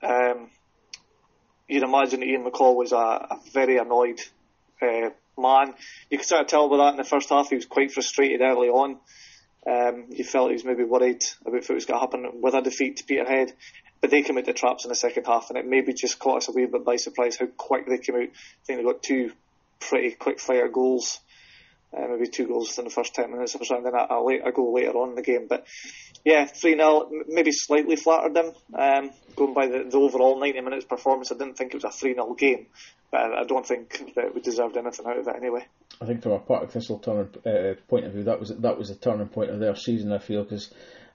You'd imagine Ian McCall was a very annoyed man. You could sort of tell by that in the first half. He was quite frustrated early on. You felt he was maybe worried about if it was going to happen with a defeat to Peterhead, but they came out the traps in the second half, and it maybe just caught us a wee bit by surprise how quick they came out. I think they got 2 pretty quick fire goals maybe 2 goals within the first 10 minutes or something, then a goal later on in the game. But yeah, 3-0, maybe slightly flattered them. Going by the overall 90 minutes performance, I didn't think it was a 3-0 game, but I don't think that we deserved anything out of it anyway. I think from a Partick Thistle point of view, that was a turning point of their season, I feel, because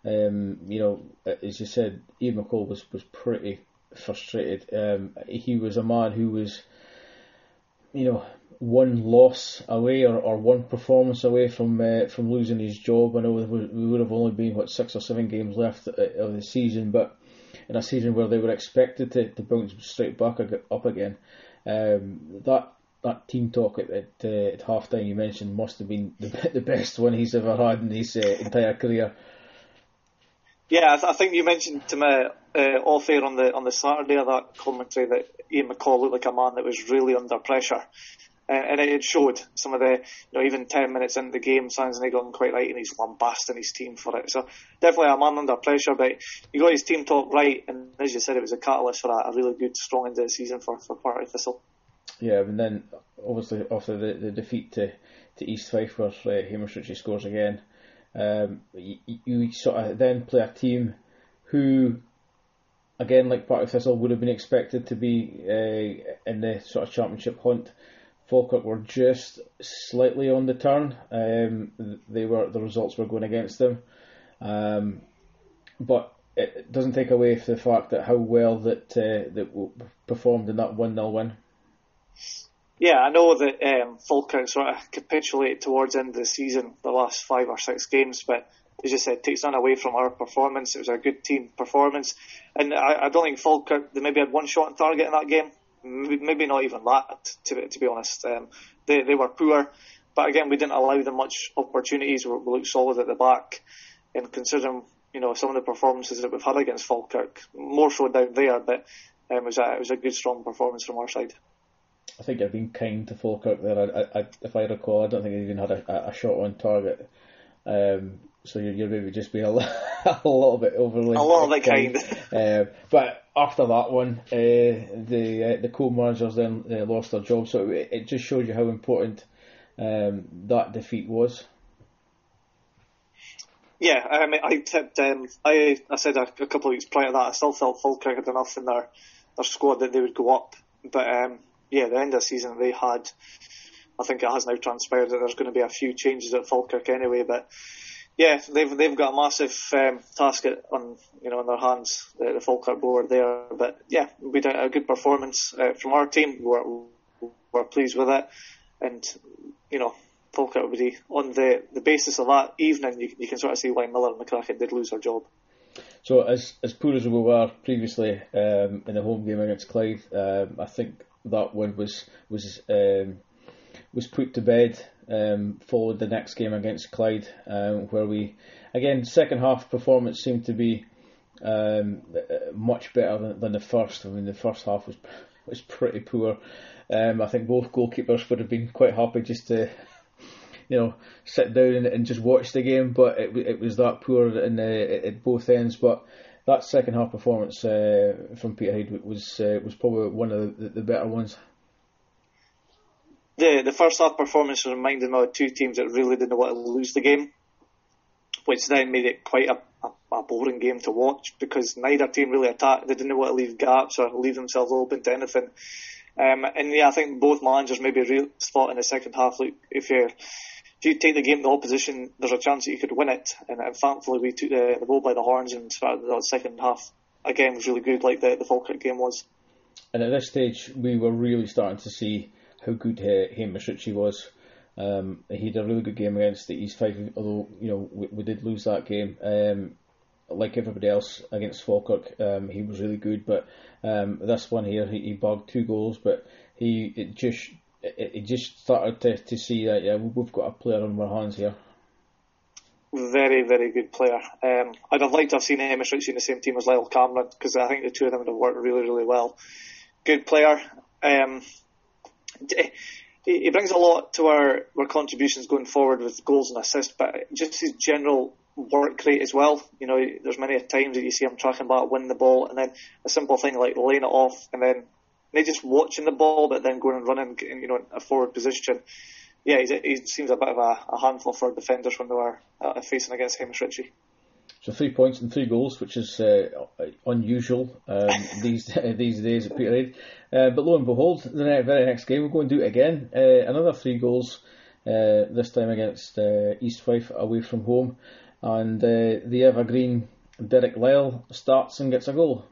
as you said, Ian McCall was pretty frustrated. He was a man who was, one loss away or one performance away from losing his job. I know we would have only been 6 or 7 games left of the season, but in a season where they were expected to bounce straight back up again, that team talk at half time you mentioned must have been the best one he's ever had in his entire career. Yeah, I think you mentioned to me off air on the Saturday of that commentary that Ian McCall looked like a man that was really under pressure. And it showed some of the, even 10 minutes into the game, signs they got him quite right, and he's lambasting his team for it. So definitely a man under pressure, but he got his team talk right, and as you said, it was a catalyst for a really good, strong end of the season for Partick Thistle. Yeah, and then obviously after the defeat to East Fife, where Hamish Ritchie scores again, you sort of then play a team who, again, like Partick Thistle, would have been expected to be in the sort of championship hunt. Falkirk were just slightly on the turn. The results were going against them, but it doesn't take away from the fact that how well that performed in that 1-0 win. Yeah, I know that Falkirk sort of capitulated towards the end of the season, the last 5 or 6 games, but as you said, takes none away from our performance. It was a good team performance, and I don't think Falkirk, they maybe had one shot on target in that game. Maybe not even that, to be honest. They were poor, but again, we didn't allow them much opportunities. We looked solid at the back, and considering some of the performances that we've had against Falkirk, more so down there, but it was a good, strong performance from our side. I think you've been kind to Falkirk there. If I recall, I don't think they even had a shot on target. So you're maybe just being a little bit overly... A little bit kind. But after that one, the co-managers then lost their job. So it just shows you how important that defeat was. Yeah, I mean, I tipped... I said a couple of weeks prior to that, I still felt Falkirk had enough in their squad that they would go up. But the end of the season they had... I think it has now transpired that there's going to be a few changes at Falkirk anyway, but... Yeah, they've got a massive task on their hands, the Falkirk board there. But yeah, we did a good performance from our team. We're pleased with it, and Falkirk will be on the basis of that evening. You can sort of see why Miller and McCracken did lose their job. So as poor as we were previously in the home game against Clyde, I think that one was put to bed. Followed the next game against Clyde, where we, again, second half performance seemed to be much better than the first. I mean, the first half was pretty poor. I think both goalkeepers would have been quite happy just to, sit down and just watch the game, but it was that poor at both ends. But that second half performance from Peterhead was probably one of the better ones. The first half performance reminded me of 2 teams that really didn't want to lose the game, which then made it quite a boring game to watch because neither team really attacked. They didn't want to leave gaps or leave themselves open to anything. I think both managers maybe thought in the second half, like, if you take the game to the opposition, there's a chance that you could win it. And thankfully we took the bull by the horns and started the second half again was really good, like the Falkirk game was. And at this stage, we were really starting to see how good Hamish Ritchie was. He had a really good game against the East Fife, although we did lose that game. Like everybody else against Falkirk, he was really good. But this one here, he bagged 2 goals, but it just started to see that we've got a player on our hands here. Very, very good player. I'd have liked to have seen Hamish Ritchie in the same team as Lyle Cameron because I think the two of them would have worked really, really well. Good player. He brings a lot to our contributions going forward with goals and assists, but just his general work rate as well. There's many times that you see him tracking back, winning the ball, and then a simple thing like laying it off, and then just watching the ball, but then going and running in a forward position. yeah, he seems a bit of a handful for defenders when they were facing against Hamish Ritchie. So 3 points and 3 goals, which is unusual these days at Peterhead. But lo and behold, the very next game we're going to do it again. Another 3 goals, this time against East Fife away from home. And the evergreen Derek Lyle starts and gets a goal.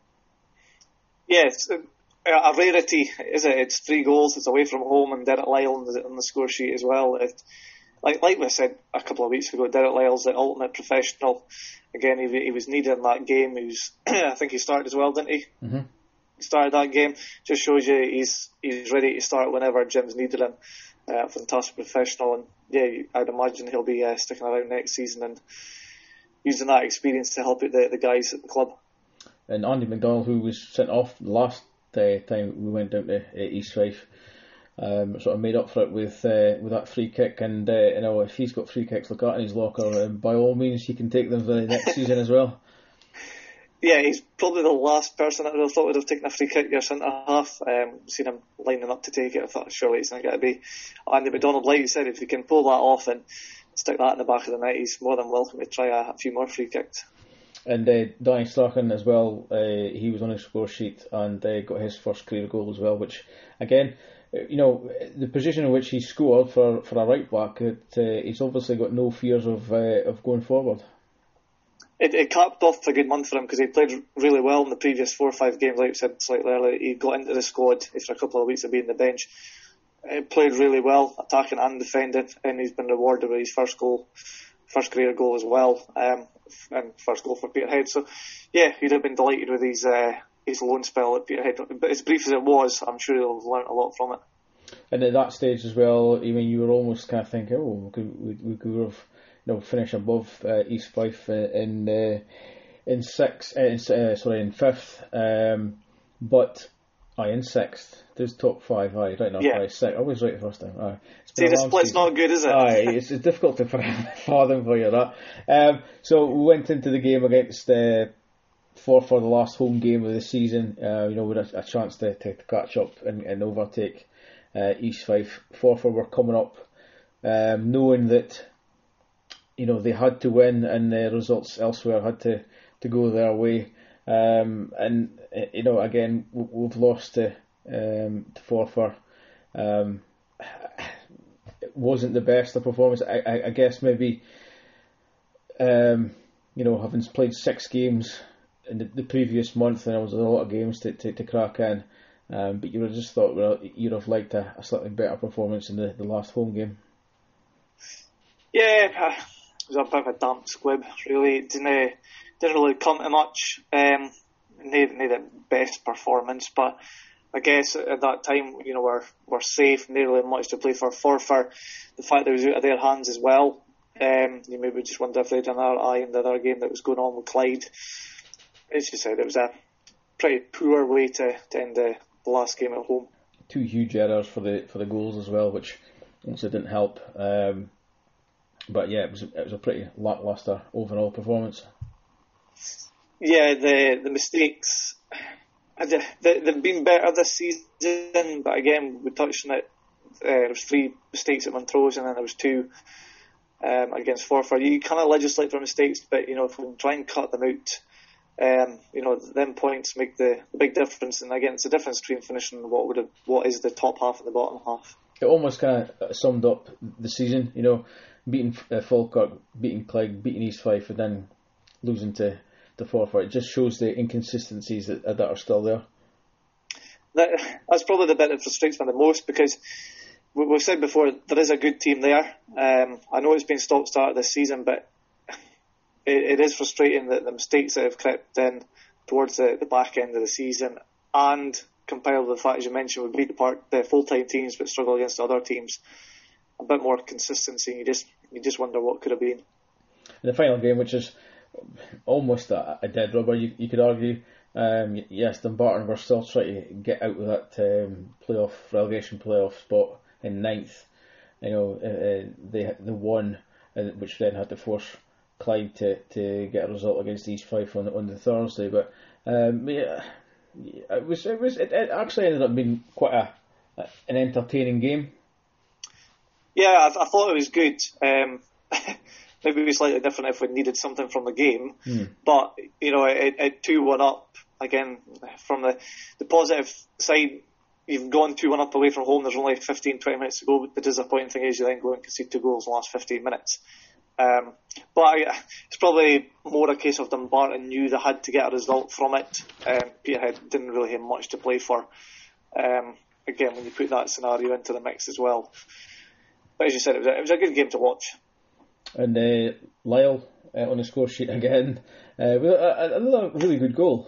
Yeah, it's a rarity, is it? It's 3 goals, it's away from home, and Derek Lyle on the score sheet as well. Like we said a couple of weeks ago, Derek Lyle's the ultimate professional. Again, he was needed in that game. I think he started as well, didn't he? Mm-hmm. He started that game. Just shows you he's ready to start whenever Jim's needed him. Fantastic professional, and yeah, I'd imagine he'll be sticking around next season and using that experience to help out the guys at the club. And Andy McDonald, who was sent off last time we went down to East Fife, sort of made up for it with that free kick, and if he's got free kicks like that in his locker, by all means he can take them for the next season as well. Yeah, he's probably the last person that I would have thought would have taken a free kick your centre half. Seen him lining up to take it, I thought surely it's not going to be Andy McDonald. Like you said, if he can pull that off and stick that in the back of the net, he's more than welcome to try a few more free kicks. And Danny Strachan as well, he was on his score sheet and got his first career goal as well, which again, the position in which he scored for a right back, he's obviously got no fears of going forward. It capped off a good month for him because he played really well in the previous 4 or 5 games. Like I said slightly earlier, he got into the squad after a couple of weeks of being on the bench. He played really well, attacking and defending, and he's been rewarded with his first career goal as well, and first goal for Peterhead. So yeah, he'd have been delighted with his loan spell at Peterhead. But as brief as it was, I'm sure he'll have learnt a lot from it. And at that stage as well, you were almost kind of thinking, we could have finish above East Fife in fifth, but in sixth. There's top 5, right now. Yeah. Sixth. I was right the first time. See, the split's not good, is it? It's difficult to fathom for you that. So we went into the game against for the last home game of the season. With a chance to catch up and overtake East Fife. Forfar were coming up, knowing that they had to win and the results elsewhere had to go their way. And again, we've lost to Forfar. It wasn't the best of performance. I guess maybe having played 6 games in the previous month, and there was a lot of games to crack in. But you would have just thought you'd have liked a slightly better performance in the last home game. Yeah, it was a bit of a damp squib, really. It didn't really come to much. Neither the best performance, but I guess at that time, we're safe, nearly much to play for Forfar. The fact that it was out of their hands as well, you maybe just wonder if they'd had another eye in the other game that was going on with Clyde. As you said, it was a pretty poor way to end the last game at home. 2 huge errors for the goals as well, which also didn't help. But yeah, it was a pretty lacklustre overall performance. Yeah, the mistakes, they've been better this season, but again, we touched on it. There was 3 mistakes at Montrose, and then there was 2 against Forfar. You kind of legislate for mistakes, but if we can try and cut them out, them points make the big difference. And again, it's the difference between finishing what is the top half and the bottom half. It almost kind of summed up the season, beating Falkirk, beating Clyde, beating East Fife, and then losing to Forfar. It just shows the inconsistencies that are still there. That's probably the bit that frustrates me the most, because we've said before, there is a good team there. I know it's been stop-start this season, but it is frustrating that the mistakes that have crept in towards the back end of the season, and compiled with the fact, as you mentioned, we beat the full-time teams but struggle against other teams. A bit more consistency, you just wonder what could have been. In the final game, which is almost a dead rubber, you could argue. Yes, Dumbarton were still trying to get out of that relegation playoff spot in 9th. They won, which then had to force Clyde to get a result against East Fife on the Thursday. But it actually ended up being quite an entertaining game. Yeah, I thought it was good. Maybe it was slightly different if we needed something from the game. But, it 2-1 up, again, from the positive side, you've gone 2-1 up away from home, there's only 15, 20 minutes to go. The disappointing thing is you then go and concede 2 goals in the last 15 minutes. But it's probably more a case of Dumbarton knew they had to get a result from it. Peterhead didn't really have much to play for. Again, when you put that scenario into the mix as well. But as you said, it was a good game to watch. And Lyle on the score sheet again with another really good goal.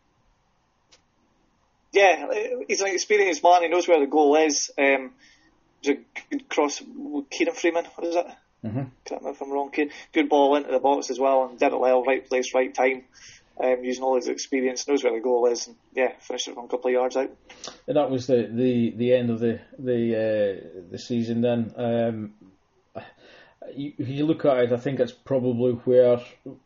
Yeah, he's an experienced man. He knows where the goal is. It was a good cross. Kieran Freeman, what is it? Mm-hmm. Can't remember if I'm wrong. Good ball into the box as well, and did it well, right place, right time. Using all his experience, knows where the goal is, and finished it from a couple of yards out. And that was the end of the season. Then, if you look at it, I think it's probably where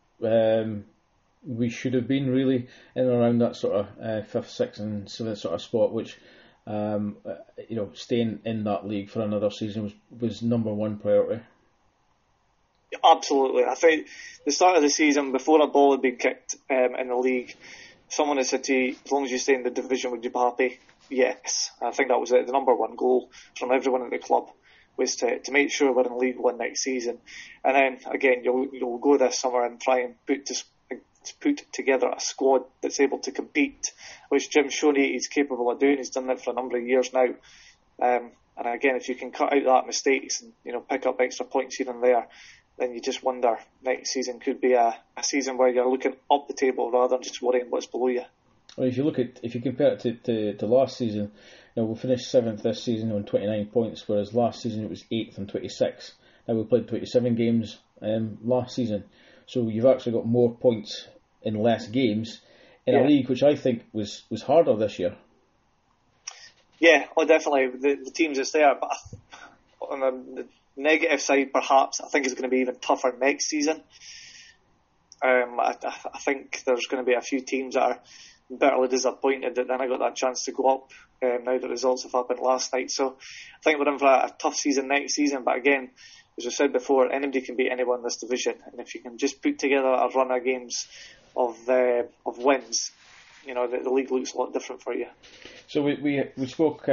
we should have been, really, in and around that sort of 5th, 6th, and 7th sort of spot, which staying in that league for another season was number one priority. Absolutely. I think the start of the season, before a ball had been kicked in the league, someone had said to you, as long as you stay in the division, would you be happy? Yes. I think that was it. The number one goal from everyone at the club was to make sure we're in League One next season. And then, again, you'll go this summer and try and put together a squad that's able to compete, which Jim's shown he's capable of doing. He's done that for a number of years now. And again, if you can cut out that mistakes and pick up extra points here and there, then you just wonder next season could be a season where you're looking up the table rather than just worrying what's below you. Well, if you compare it to last season, we finished 7th this season on 29 points, whereas last season it was 8th on 26. Now we played 27 games last season, so you've actually got more points in less games in a league which I think was harder this year. Yeah, definitely the teams that's there, but on the negative side, perhaps I think it's going to be even tougher next season. I think there's going to be a few teams that are bitterly disappointed that then I got that chance to go up now the results have happened last night. So I think we're in for a tough season next season, but again, as we said before, anybody can beat anyone in this division, and if you can just put together a run of games of wins, the league looks a lot different for you. So we spoke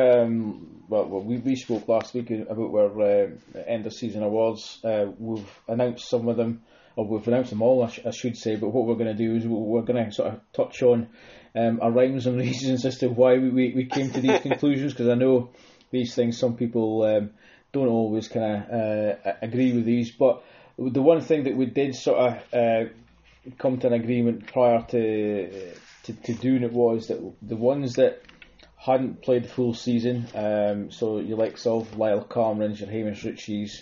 we spoke last week about where end of season awards. We've announced some of them, or we've announced them all, I should say. But what we're going to do is we're going to sort of touch on our rhymes and reasons as to why we came to these conclusions, because I know these things, some people don't always kind of agree with these. But the one thing that we did sort of come to an agreement prior to doing it was that the ones that hadn't played the full season, so your likes of Lyle Cameron's, your Hamish Ritchies,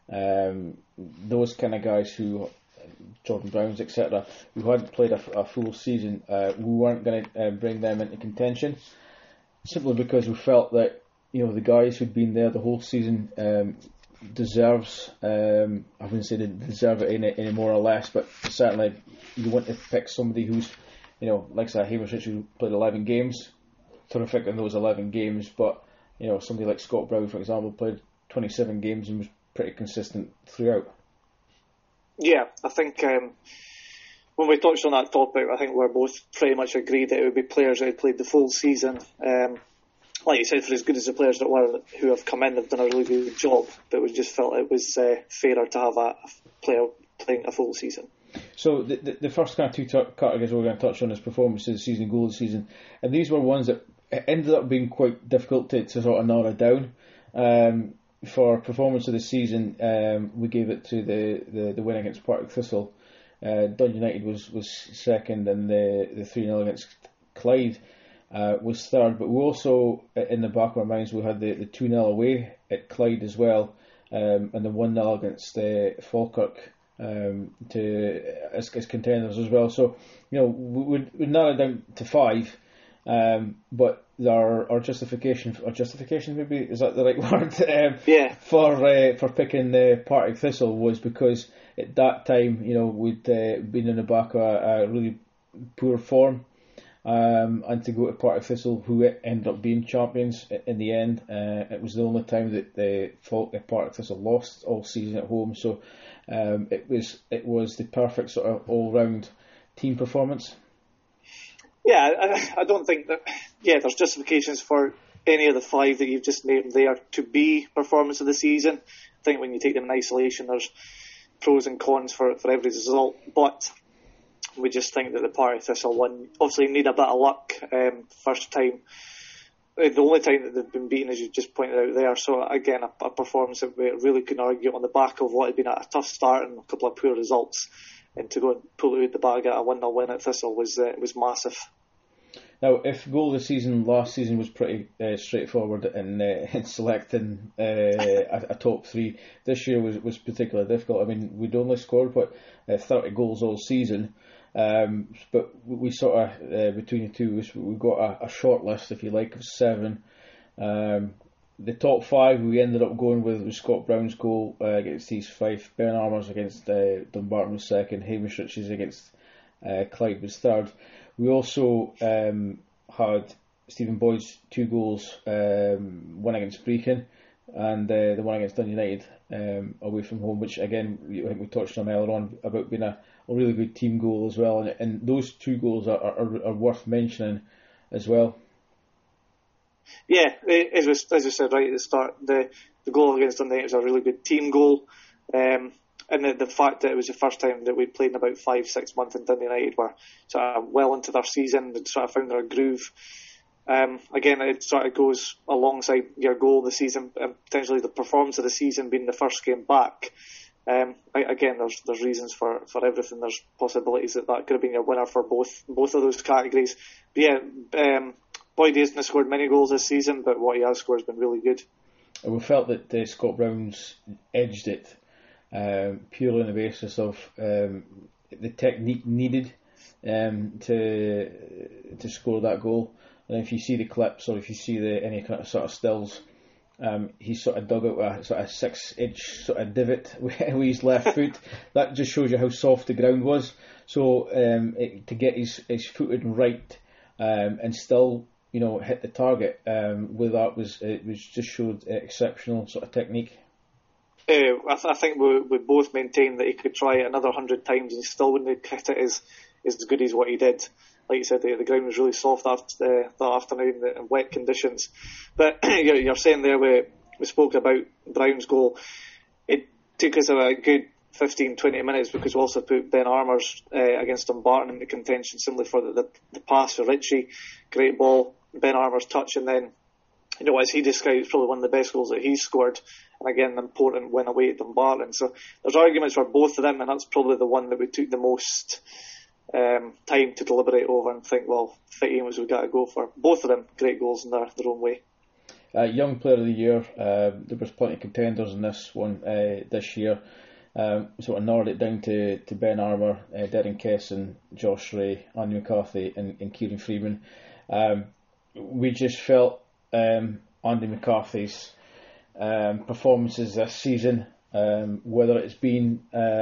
those kind of guys who, Jordan Browns, etc., who hadn't played a full season, we weren't going to bring them into contention, simply because we felt that the guys who'd been there the whole season deserves, I wouldn't say they deserve it any more or less, but certainly you want to pick somebody who's, like I said, Hamish Ritchie played 11 games, terrific in those 11 games, but somebody like Scott Brown, for example, played 27 games and was pretty consistent throughout. Yeah, I think when we touched on that topic, I think we're both pretty much agreed that it would be players that had played the full season. Like you said, for as good as the players that were who have come in, they've done a really good job, but we just felt it was fairer to have a player playing a full season. So the first kind of two categories we're going to touch on is performance of the season, goal of the season, and these were ones that ended up being quite difficult to sort of narrow down. For performance of the season, we gave it to the win against Partick Thistle. Dundee United was second, and the 3-0 against Clyde was third. But we also, in the back of our minds, we had the 2-0 away at Clyde as well, and the 1-0 against Falkirk as contenders as well. So we narrowed down to 5, but our justification maybe, is that the right word? For picking Partick Thistle was because at that time we'd been in the back of a really poor form, and to go to Partick Thistle, who ended up being champions in the end. It was the only time that the Partick Thistle lost all season at home, so it was the perfect sort of all-round team performance. Yeah, I don't think that. Yeah, there's justifications for any of the 5 that you've just named there to be performance of the season. I think when you take them in isolation, there's pros and cons for every result, but we just think that the Partick Thistle one obviously need a bit of luck. First time, the only time that they've been beaten, as you just pointed out there. So again, a performance that we really couldn't argue on the back of what had been a tough start and a couple of poor results, and to go and pull it out the bag at a 1-0 win at Thistle was massive. Now, if goal of the season last season was pretty straightforward in selecting a top 3, this year was particularly difficult. I mean, we'd only scored 30 goals all season, but we sort of between the two, we got a short list, if you like, of 7. The top 5 we ended up going with was Scott Brown's goal against East Fife, Ben Armour's against Dumbarton was second, Hamish Ritchie's against Clyde was third. We also had Stephen Boyd's 2 goals, one against Brecon and the one against Dun United away from home, which again I think we touched on earlier on about being a really good team goal as well, and those 2 goals are worth mentioning as well. Yeah, as we said right at the start, the goal against Dun United was a really good team goal. And the fact that it was the first time that we'd played in about 5-6 months, and Dundee United were sort of well into their season, they'd sort of found their groove. Again, it sort of goes alongside your goal of the season, and potentially the performance of the season being the first game back. Again, there's reasons for everything. There's possibilities that could have been your winner for both of those categories. But yeah, Boyd hasn't scored many goals this season, but what he has scored has been really good. We felt that Scott Brown's edged it. Purely on the basis of the technique needed to score that goal. And if you see the clips or if you see any kind of sort of stills, he sort of dug out a sort of 6-inch sort of divot with his left foot. That just shows you how soft the ground was. So to get his footing right and still hit the target with that was just showed exceptional sort of technique. I think we both maintained that he could try it another 100 times and he still wouldn't hit it as good as what he did. Like you said, the ground was really soft after that afternoon in wet conditions. But you're saying there we spoke about Brown's goal. It took us a good 15-20 minutes because we also put Ben Armour's against Dumbarton into contention, simply for the pass for Ritchie. Great ball, Ben Armour's touch, and then as he describes, probably one of the best goals that he's scored, and again, an important win away at Dumbarton. So there's arguments for both of them, and that's probably the one that we took the most time to deliberate over and think, well, 50 aims we've got to go for. Both of them, great goals in their own way. Young Player of the Year, there was plenty of contenders in this one this year. Sort of narrowed it down to Ben Armour, Derren Kesson, Josh Ray, Andy McCarthy and Kieran Freeman. We just felt Andy McCarthy's performances this season, whether it's been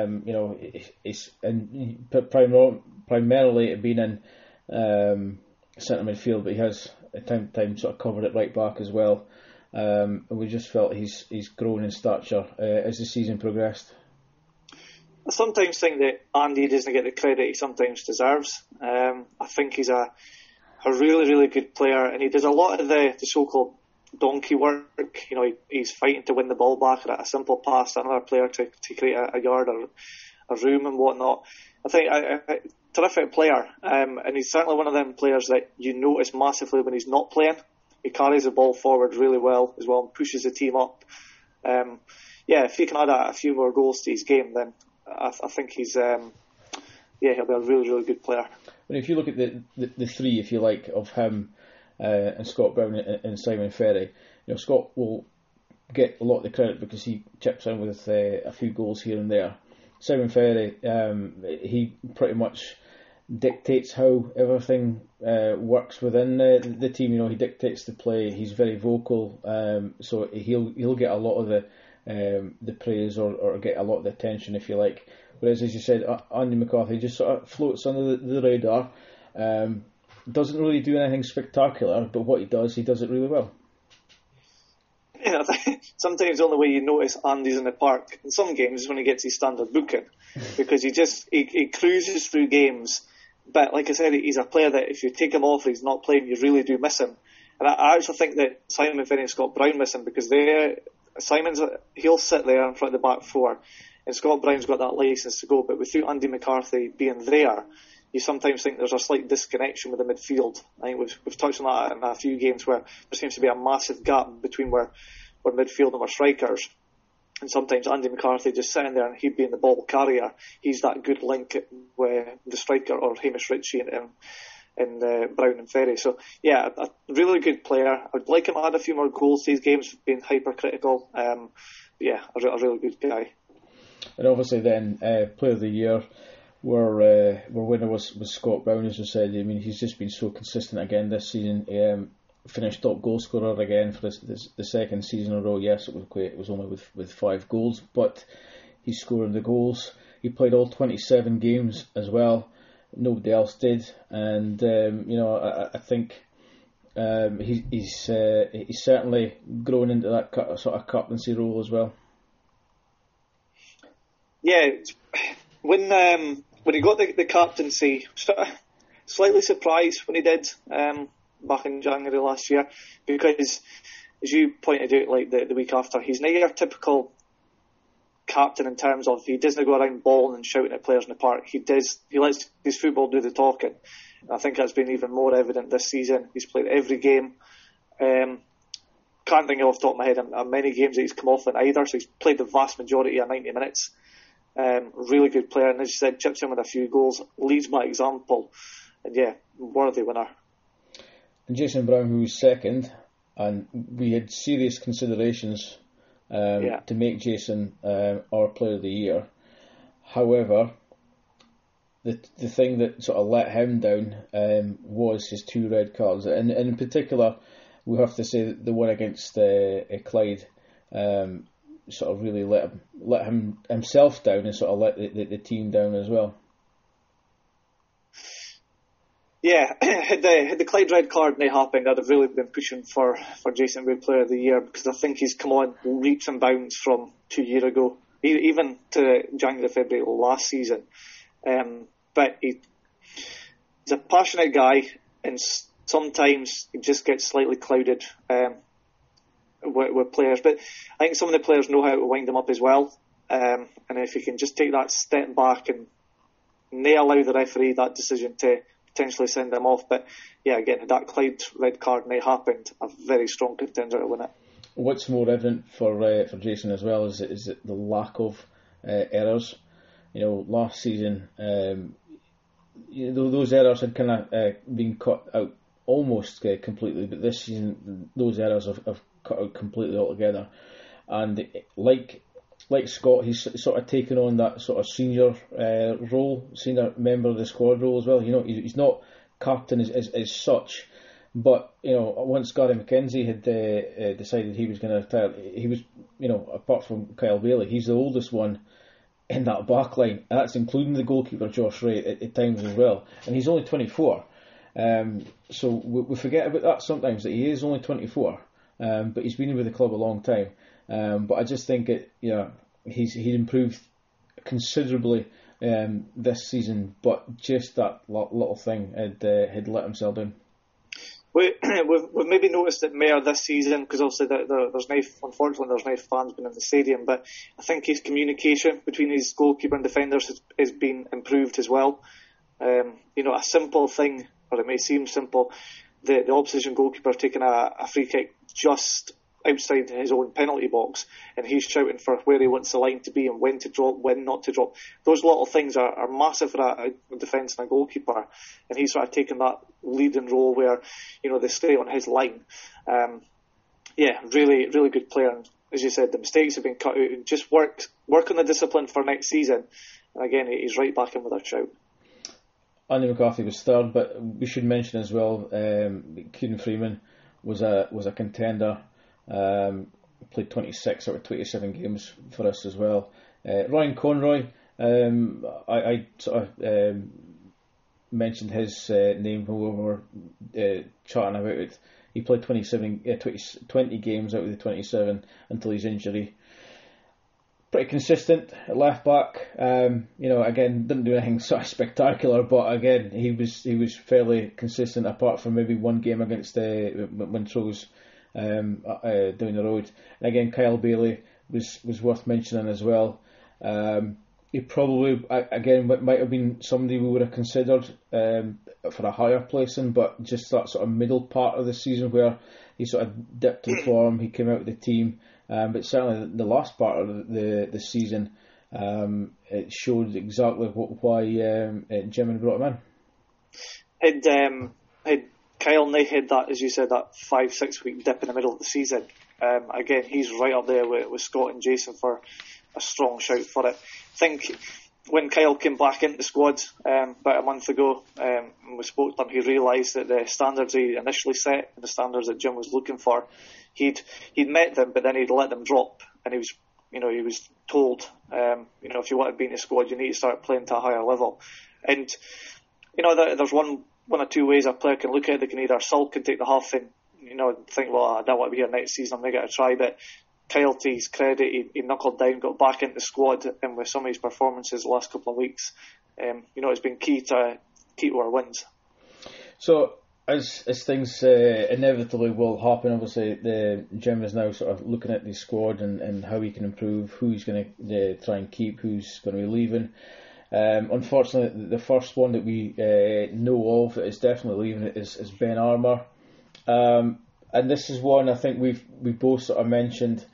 it's primarily it been in centre midfield, but he has at time sort of covered it right back as well. And we just felt he's grown in stature as the season progressed. I sometimes think that Andy doesn't get the credit he sometimes deserves. I think he's a really, really good player, and he does a lot of the so-called donkey work. He's fighting to win the ball back at a simple pass to another player to create a yard or a room and whatnot. I think a terrific player, and he's certainly one of them players that you notice massively when he's not playing. He carries the ball forward really well as well and pushes the team up. If he can add a few more goals to his game, then I think he's he'll be a really, really good player. But if you look at the three, if you like, of him and Scott Brown and Simon Ferry, Scott will get a lot of the credit because he chips in with a few goals here and there. Simon Ferry, he pretty much dictates how everything works within the team. He dictates the play. He's very vocal, so he'll get a lot of the praise or get a lot of the attention, if you like. Whereas, as you said, Andy McCarthy just sort of floats under the radar. doesn't really do anything spectacular, but what he does it really well. Yeah, sometimes the only way you notice Andy's in the park in some games is when he gets his standard booking, because he cruises through games. But like I said, he's a player that if you take him off or he's not playing, you really do miss him. And I actually think that Simon Finney and Scott Brown miss him, because he'll sit there in front of the back four, and Scott Brown's got that licence to go. But without Andy McCarthy being there, you sometimes think there's a slight disconnection with the midfield. I think we've touched on that in a few games where there seems to be a massive gap between where midfield and where strikers. And sometimes Andy McCarthy just sitting there and he'd being the ball carrier. He's that good link with the striker, or Hamish Ritchie and Brown and Ferry. So yeah, a really good player. I would like him to add a few more goals to these games, being hypercritical. Yeah, a really good guy. And obviously then, Player of the Year, where winner was Scott Brown, as you said. I mean, he's just been so consistent again this season. Finished top goal scorer again for the second season in a row. Yes, it was only with 5 goals, but he's scoring the goals. He played all 27 games as well. Nobody else did, and I think he's certainly grown into that sort of captaincy role as well. Yeah, when he got the captaincy, slightly surprised when he did. Back in January last year, because as you pointed out, like the week after, he's not your typical captain in terms of he doesn't go around bawling and shouting at players in the park. He lets his football do the talking. And I think that's been even more evident this season. He's played every game. Can't think off the top of my head how many games that he's come off in either, so he's played the vast majority of 90 minutes. Really good player, and as you said, chips in with a few goals, leads by example, and yeah, worthy winner. And Jason Brown, who was second, and we had serious considerations to make Jason our Player of the Year. However, the thing that sort of let him down was his 2 red cards, and in particular, we have to say that the one against Clyde sort of really let himself down, and sort of let the team down as well. Yeah, had the Clyde red card not happened, I'd have really been pushing for Jason Wood Player of the Year, because I think he's come on leaps and bounds from 2 years ago, even to January, February last season. But he's a passionate guy, and sometimes he just gets slightly clouded with players. But I think some of the players know how to wind him up as well. And if he can just take that step back and not allow the referee that decision to potentially send them off. But yeah, again, had that Clyde red card not happened, a very strong contender to win it. What's more evident for Jason as well is the lack of errors. Last season, those errors had kind of been cut out almost completely, but this season those errors have cut out completely altogether. And like Scott, he's sort of taken on that sort of senior role, senior member of the squad role as well. He's not captain as such, but once Gary McKenzie had decided he was going to retire, he was, apart from Kyle Bailey, he's the oldest one in that back line, and that's including the goalkeeper Josh Wright at times as well, and he's only 24. So we forget about that sometimes, that he is only 24, but he's been with the club a long time. But I just think he's improved considerably this season, but just that little thing had let himself down. We've maybe noticed it more this season, because obviously unfortunately there's no fans been in the stadium, but I think his communication between his goalkeeper and defenders has been improved as well. A simple thing, or it may seem simple, the opposition goalkeeper taking a free kick just outside his own penalty box, and he's shouting for where he wants the line to be and when to drop, when not to drop. Those little things are massive for a defence and a goalkeeper, and he's sort of taken that leading role where they stay on his line. Really, really good player. And as you said, the mistakes have been cut out, and just work on the discipline for next season. And again, he's right back in with a shout. Andy McCarthy was third, but we should mention as well Kieran Freeman was a contender. Played 26 out of 27 games for us as well. Ryan Conroy, I sort of mentioned his name when we were chatting about it. He played 20 games out of the 27 until his injury. Pretty consistent at left back. Again, didn't do anything sort of spectacular, but again, he was fairly consistent apart from maybe one game against Montrose down the road. And again, Kyle Bailey was worth mentioning as well. He probably again might have been somebody we would have considered for a higher placing, but just that sort of middle part of the season where he sort of dipped in form, he came out of the team. But certainly the last part of the season, it showed exactly why Jim had brought him in. Had Kyle not had that, as you said, that 5-6 week dip in the middle of the season, again, he's right up there with Scott and Jason for a strong shout for it. I think when Kyle came back into the squad about a month ago, and we spoke to him, he realised that the standards he initially set and the standards that Jim was looking for, he'd met them, but then he'd let them drop, and he was told, if you want to be in the squad, you need to start playing to a higher level. And there's one or two ways a player can look at it. They can either sulk and take the huff and think, well, I don't want to be here next season, I'm going to get a try. But Kyle, to his credit, he knuckled down, got back into the squad, and with some of his performances the last couple of weeks, it's been key to our wins. So, as things inevitably will happen, obviously the Jim is now sort of looking at the squad and how he can improve, who he's going to try and keep, who's going to be leaving. Unfortunately, the first one that we know of that is definitely leaving is Ben Armour. And this is one I think we both sort of mentioned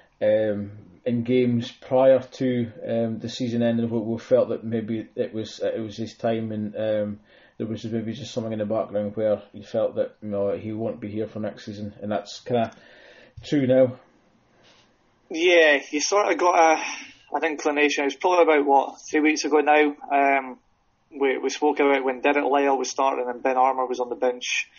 in games prior to the season ending, where we felt that maybe it was his time, and there was maybe just something in the background where he felt that he won't be here for next season, and that's kind of true now. Yeah, he sort of got an inclination. It was probably about 3 weeks ago now. We spoke about when Derek Lyle was starting and Ben Armour was on the bench.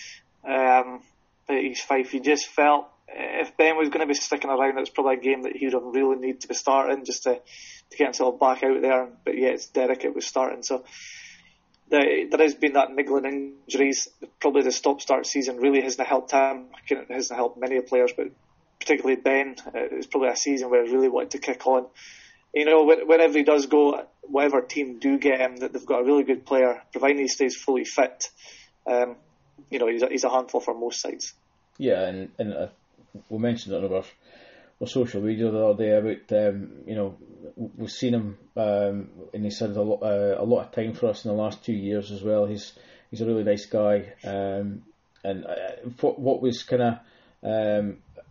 At East Fife, he just felt if Ben was going to be sticking around, it's probably a game that he would really need to be starting just to get himself back out there. But yeah, it's Derek it was starting. So there has been that niggling injuries. Probably the stop-start season really hasn't helped him. It hasn't helped many players, but particularly Ben. It's probably a season where he really wanted to kick on. Whenever he does go, whatever team do get him, that they've got a really good player, providing he stays fully fit. He's a handful for most sides. Yeah, and we mentioned it on our social media the other day about we've seen him, and he's had a lot of time for us in the last 2 years as well. He's a really nice guy, and what was kind of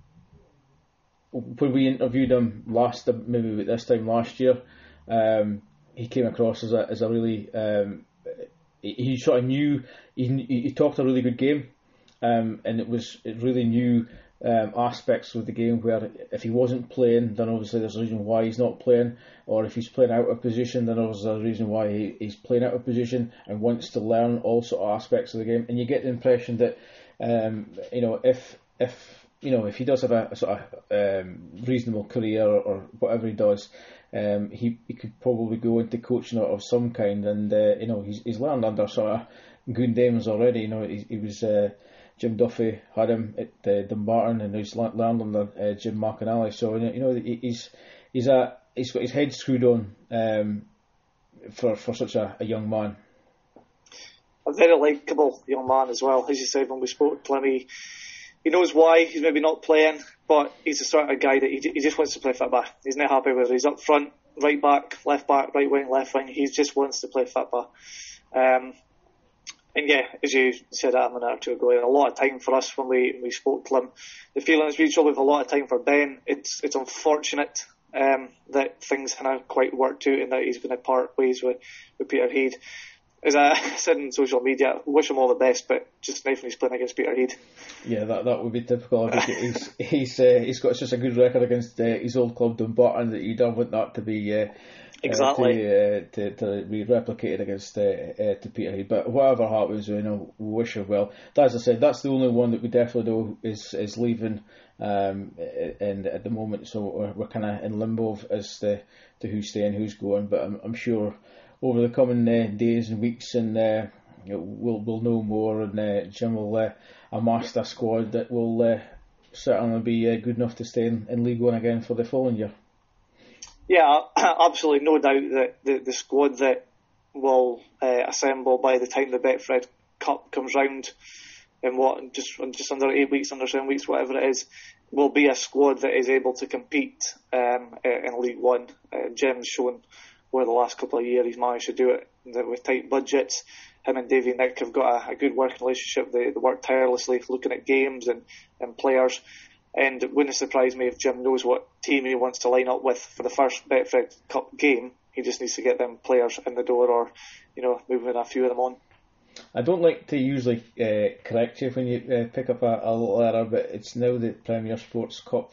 when we interviewed him maybe this time last year, he came across as a really he sort of knew he talked a really good game, and it really knew aspects of the game where if he wasn't playing, then obviously there's a reason why he's not playing, or if he's playing out of position, then there's a reason why he's playing out of position and wants to learn all sort of aspects of the game. And you get the impression that if he does have a sort of reasonable career or whatever he does, he could probably go into coaching of some kind. And he's learned under sort of good names already. He was Jim Duffy had him at Dumbarton, and he's learned under Jim McAnally. So he's got his head screwed on for such a young man. A very likeable young man as well. As you said when we spoke to him, he knows why he's maybe not playing, but he's the sort of guy that he just wants to play football. He's not happy whether he's up front, right back, right wing, left wing. He just wants to play football. And yeah, as you said a minute or two ago, a lot of time for us when we spoke to him. The feeling is mutual with a lot of time for Ben. It's unfortunate that things haven't quite worked out and that he's going to part ways with Peter Head. As I said on social media, wish him all the best, but just nice when he's playing against Peter Head. Yeah, that would be typical. I think he's got such a good record against his old club Dumbarton that you don't want that to be exactly to be replicated against to Peter Head. But whatever happens, we wish him well. As I said, that's the only one that we definitely know is leaving, and at the moment, so we're kind of in limbo as to who's staying, who's going. But I'm sure over the coming days and weeks, and we'll know more, and Jim will amass a squad that will certainly be good enough to stay in League One again for the following year. Yeah, absolutely no doubt that the squad that will assemble by the time the Betfred Cup comes round in just under 8 weeks, under 7 weeks, whatever it is, will be a squad that is able to compete in League One. Jim's shown over the last couple of years he's managed to do it with tight budgets. Him and Davy Nick have got a good working relationship. They work tirelessly looking at games and players. And it wouldn't surprise me if Jim knows what team he wants to line up with for the first Betfred Cup game. He just needs to get them players in the door, or moving a few of them on. I don't like to usually correct you when you pick up a little error, but it's now the Premier Sports Cup.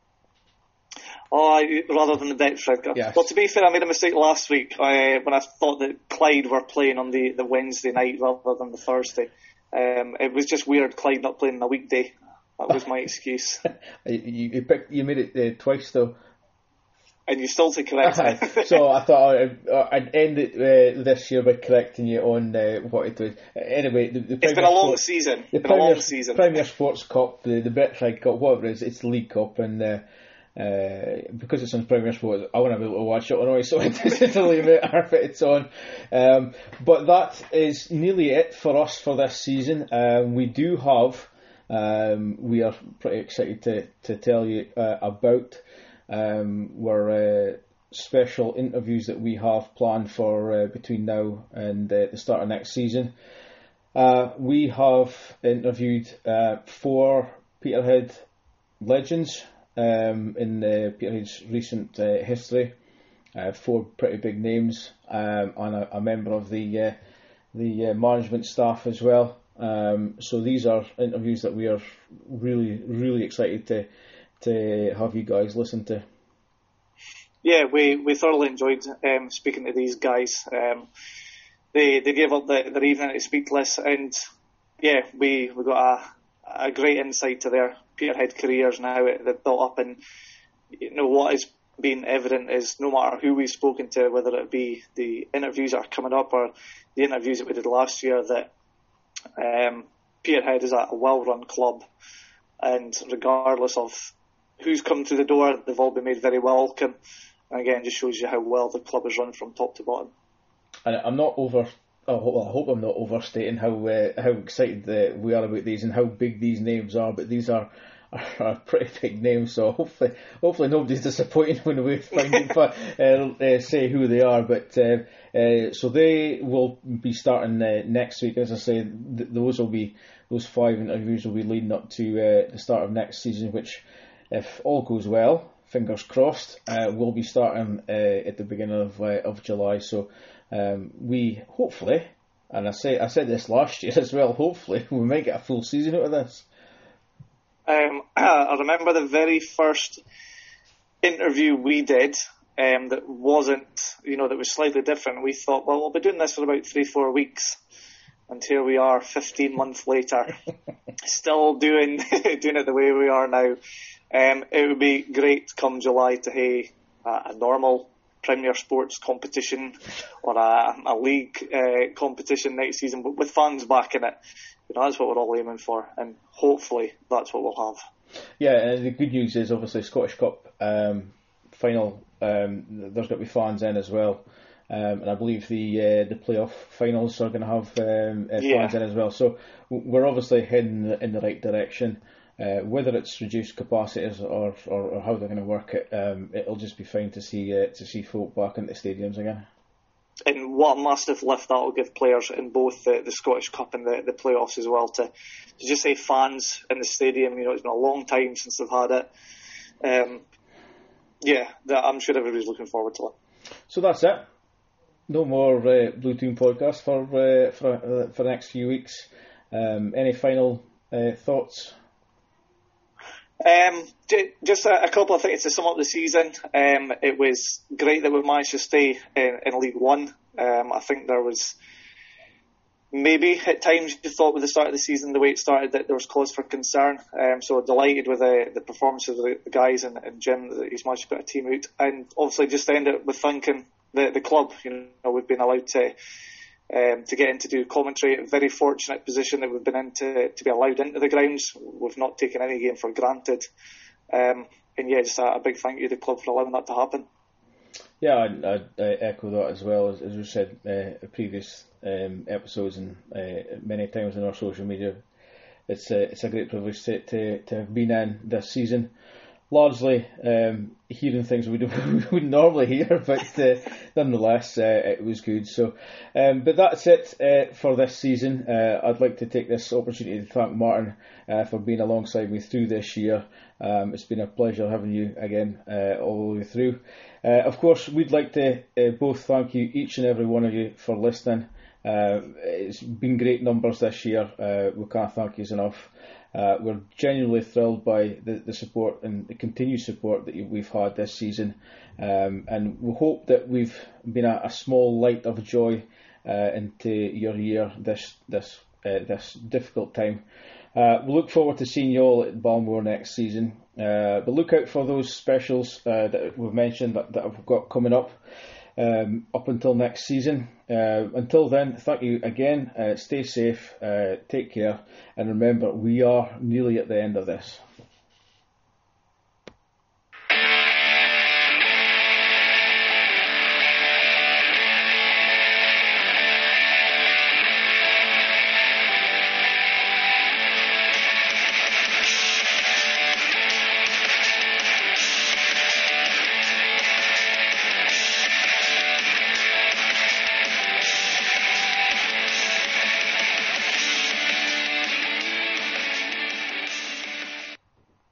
Rather than the Betfred Cup. Yes. Well, to be fair, I made a mistake last week when I thought that Clyde were playing on the Wednesday night rather than the Thursday. It was just weird, Clyde not playing on a weekday. That was my excuse. You made it twice though. And you still to correct me. So I thought I'd end it this year by correcting you on what it was. Anyway, it's been a long season. The Premier Sports Cup, the Betfred Cup, whatever it is, it's the League Cup, and because it's on Premier Sports, I want to be able to watch it anyway, so it doesn't really matter if it's on. But that is nearly it for us for this season. We do have, we are pretty excited to tell you about special interviews that we have planned for between now and the start of next season. We have interviewed 4 Peterhead legends in Peterhead's recent history. 4 pretty big names, and a member of the management staff as well. So these are interviews that we are really, really excited to have you guys listen to. Yeah, we thoroughly enjoyed speaking to these guys. They gave up their evening to speak to us, and yeah, we got a great insight to their Peterhead careers and how they've built up. And what has been evident is no matter who we've spoken to, whether it be the interviews that are coming up or the interviews that we did last year, that Peterhead is a well-run club, and regardless of who's come through the door, they've all been made very welcome. And again, just shows you how well the club is run from top to bottom. And I'm not I hope I'm not overstating how excited we are about these and how big these names are, but these are pretty big names, so hopefully nobody's disappointed when we finally say who they are. But so they will be starting next week. As I say, those 5 interviews will be leading up to the start of next season, which, if all goes well, fingers crossed, will be starting at the beginning of July. So we hopefully, and I said this last year as well, hopefully we might get a full season out of this. I remember the very first interview we did that wasn't, that was slightly different. We thought, well, we'll be doing this for about 3-4 weeks. And here we are 15 months later, still doing it the way we are now. It would be great come July to have a normal Premier Sports competition or a league competition next season, but with fans back in it. That's what we're all aiming for, and hopefully that's what we'll have. Yeah, and the good news is obviously Scottish Cup final. There's going to be fans in as well, and I believe the playoff finals are going to have fans in as well. So we're obviously heading in the right direction. Whether it's reduced capacities or how they're going to work it, it'll just be fine to see folk back in the stadiums again. And what a massive lift that will give players in both the Scottish Cup and the playoffs as well, to just say fans in the stadium. It's been a long time since they've had it. I'm sure everybody's looking forward to it. So that's it. No more Blue Toon podcast for the next few weeks. Any final thoughts? Just a couple of things to sum up the season. It was great that we managed to stay in League One. I think there was maybe at times you thought with the start of the season, the way it started, that there was cause for concern. So delighted with the performance of the guys and Jim, that he's managed to put a team out. And obviously just end it with thanking the club. You know, we've been allowed to get in to do commentary. A very fortunate position that we've been in to be allowed into the grounds. We've not taken any game for granted. And yeah, just a big thank you to the club for allowing that to happen. Yeah, I echo that as well. As we said in previous episodes and many times on our social media, it's a great privilege to have been in this season. Largely hearing things we wouldn't normally hear, but nonetheless it was good. So, but that's it for this season. I'd like to take this opportunity to thank Martin for being alongside me through this year. It's been a pleasure having you again all the way through. Of course, we'd like to both thank you, each and every one of you, for listening. It's been great numbers this year. We can't thank you enough. We're genuinely thrilled by the support and the continued support that we've had this season, and we hope that we've been a small light of joy into your year this difficult time. We look forward to seeing you all at Balmoor next season, but look out for those specials that we've mentioned that I've got coming up until next season. Until then, thank you again. Stay safe, take care, and remember, we are nearly at the end of this.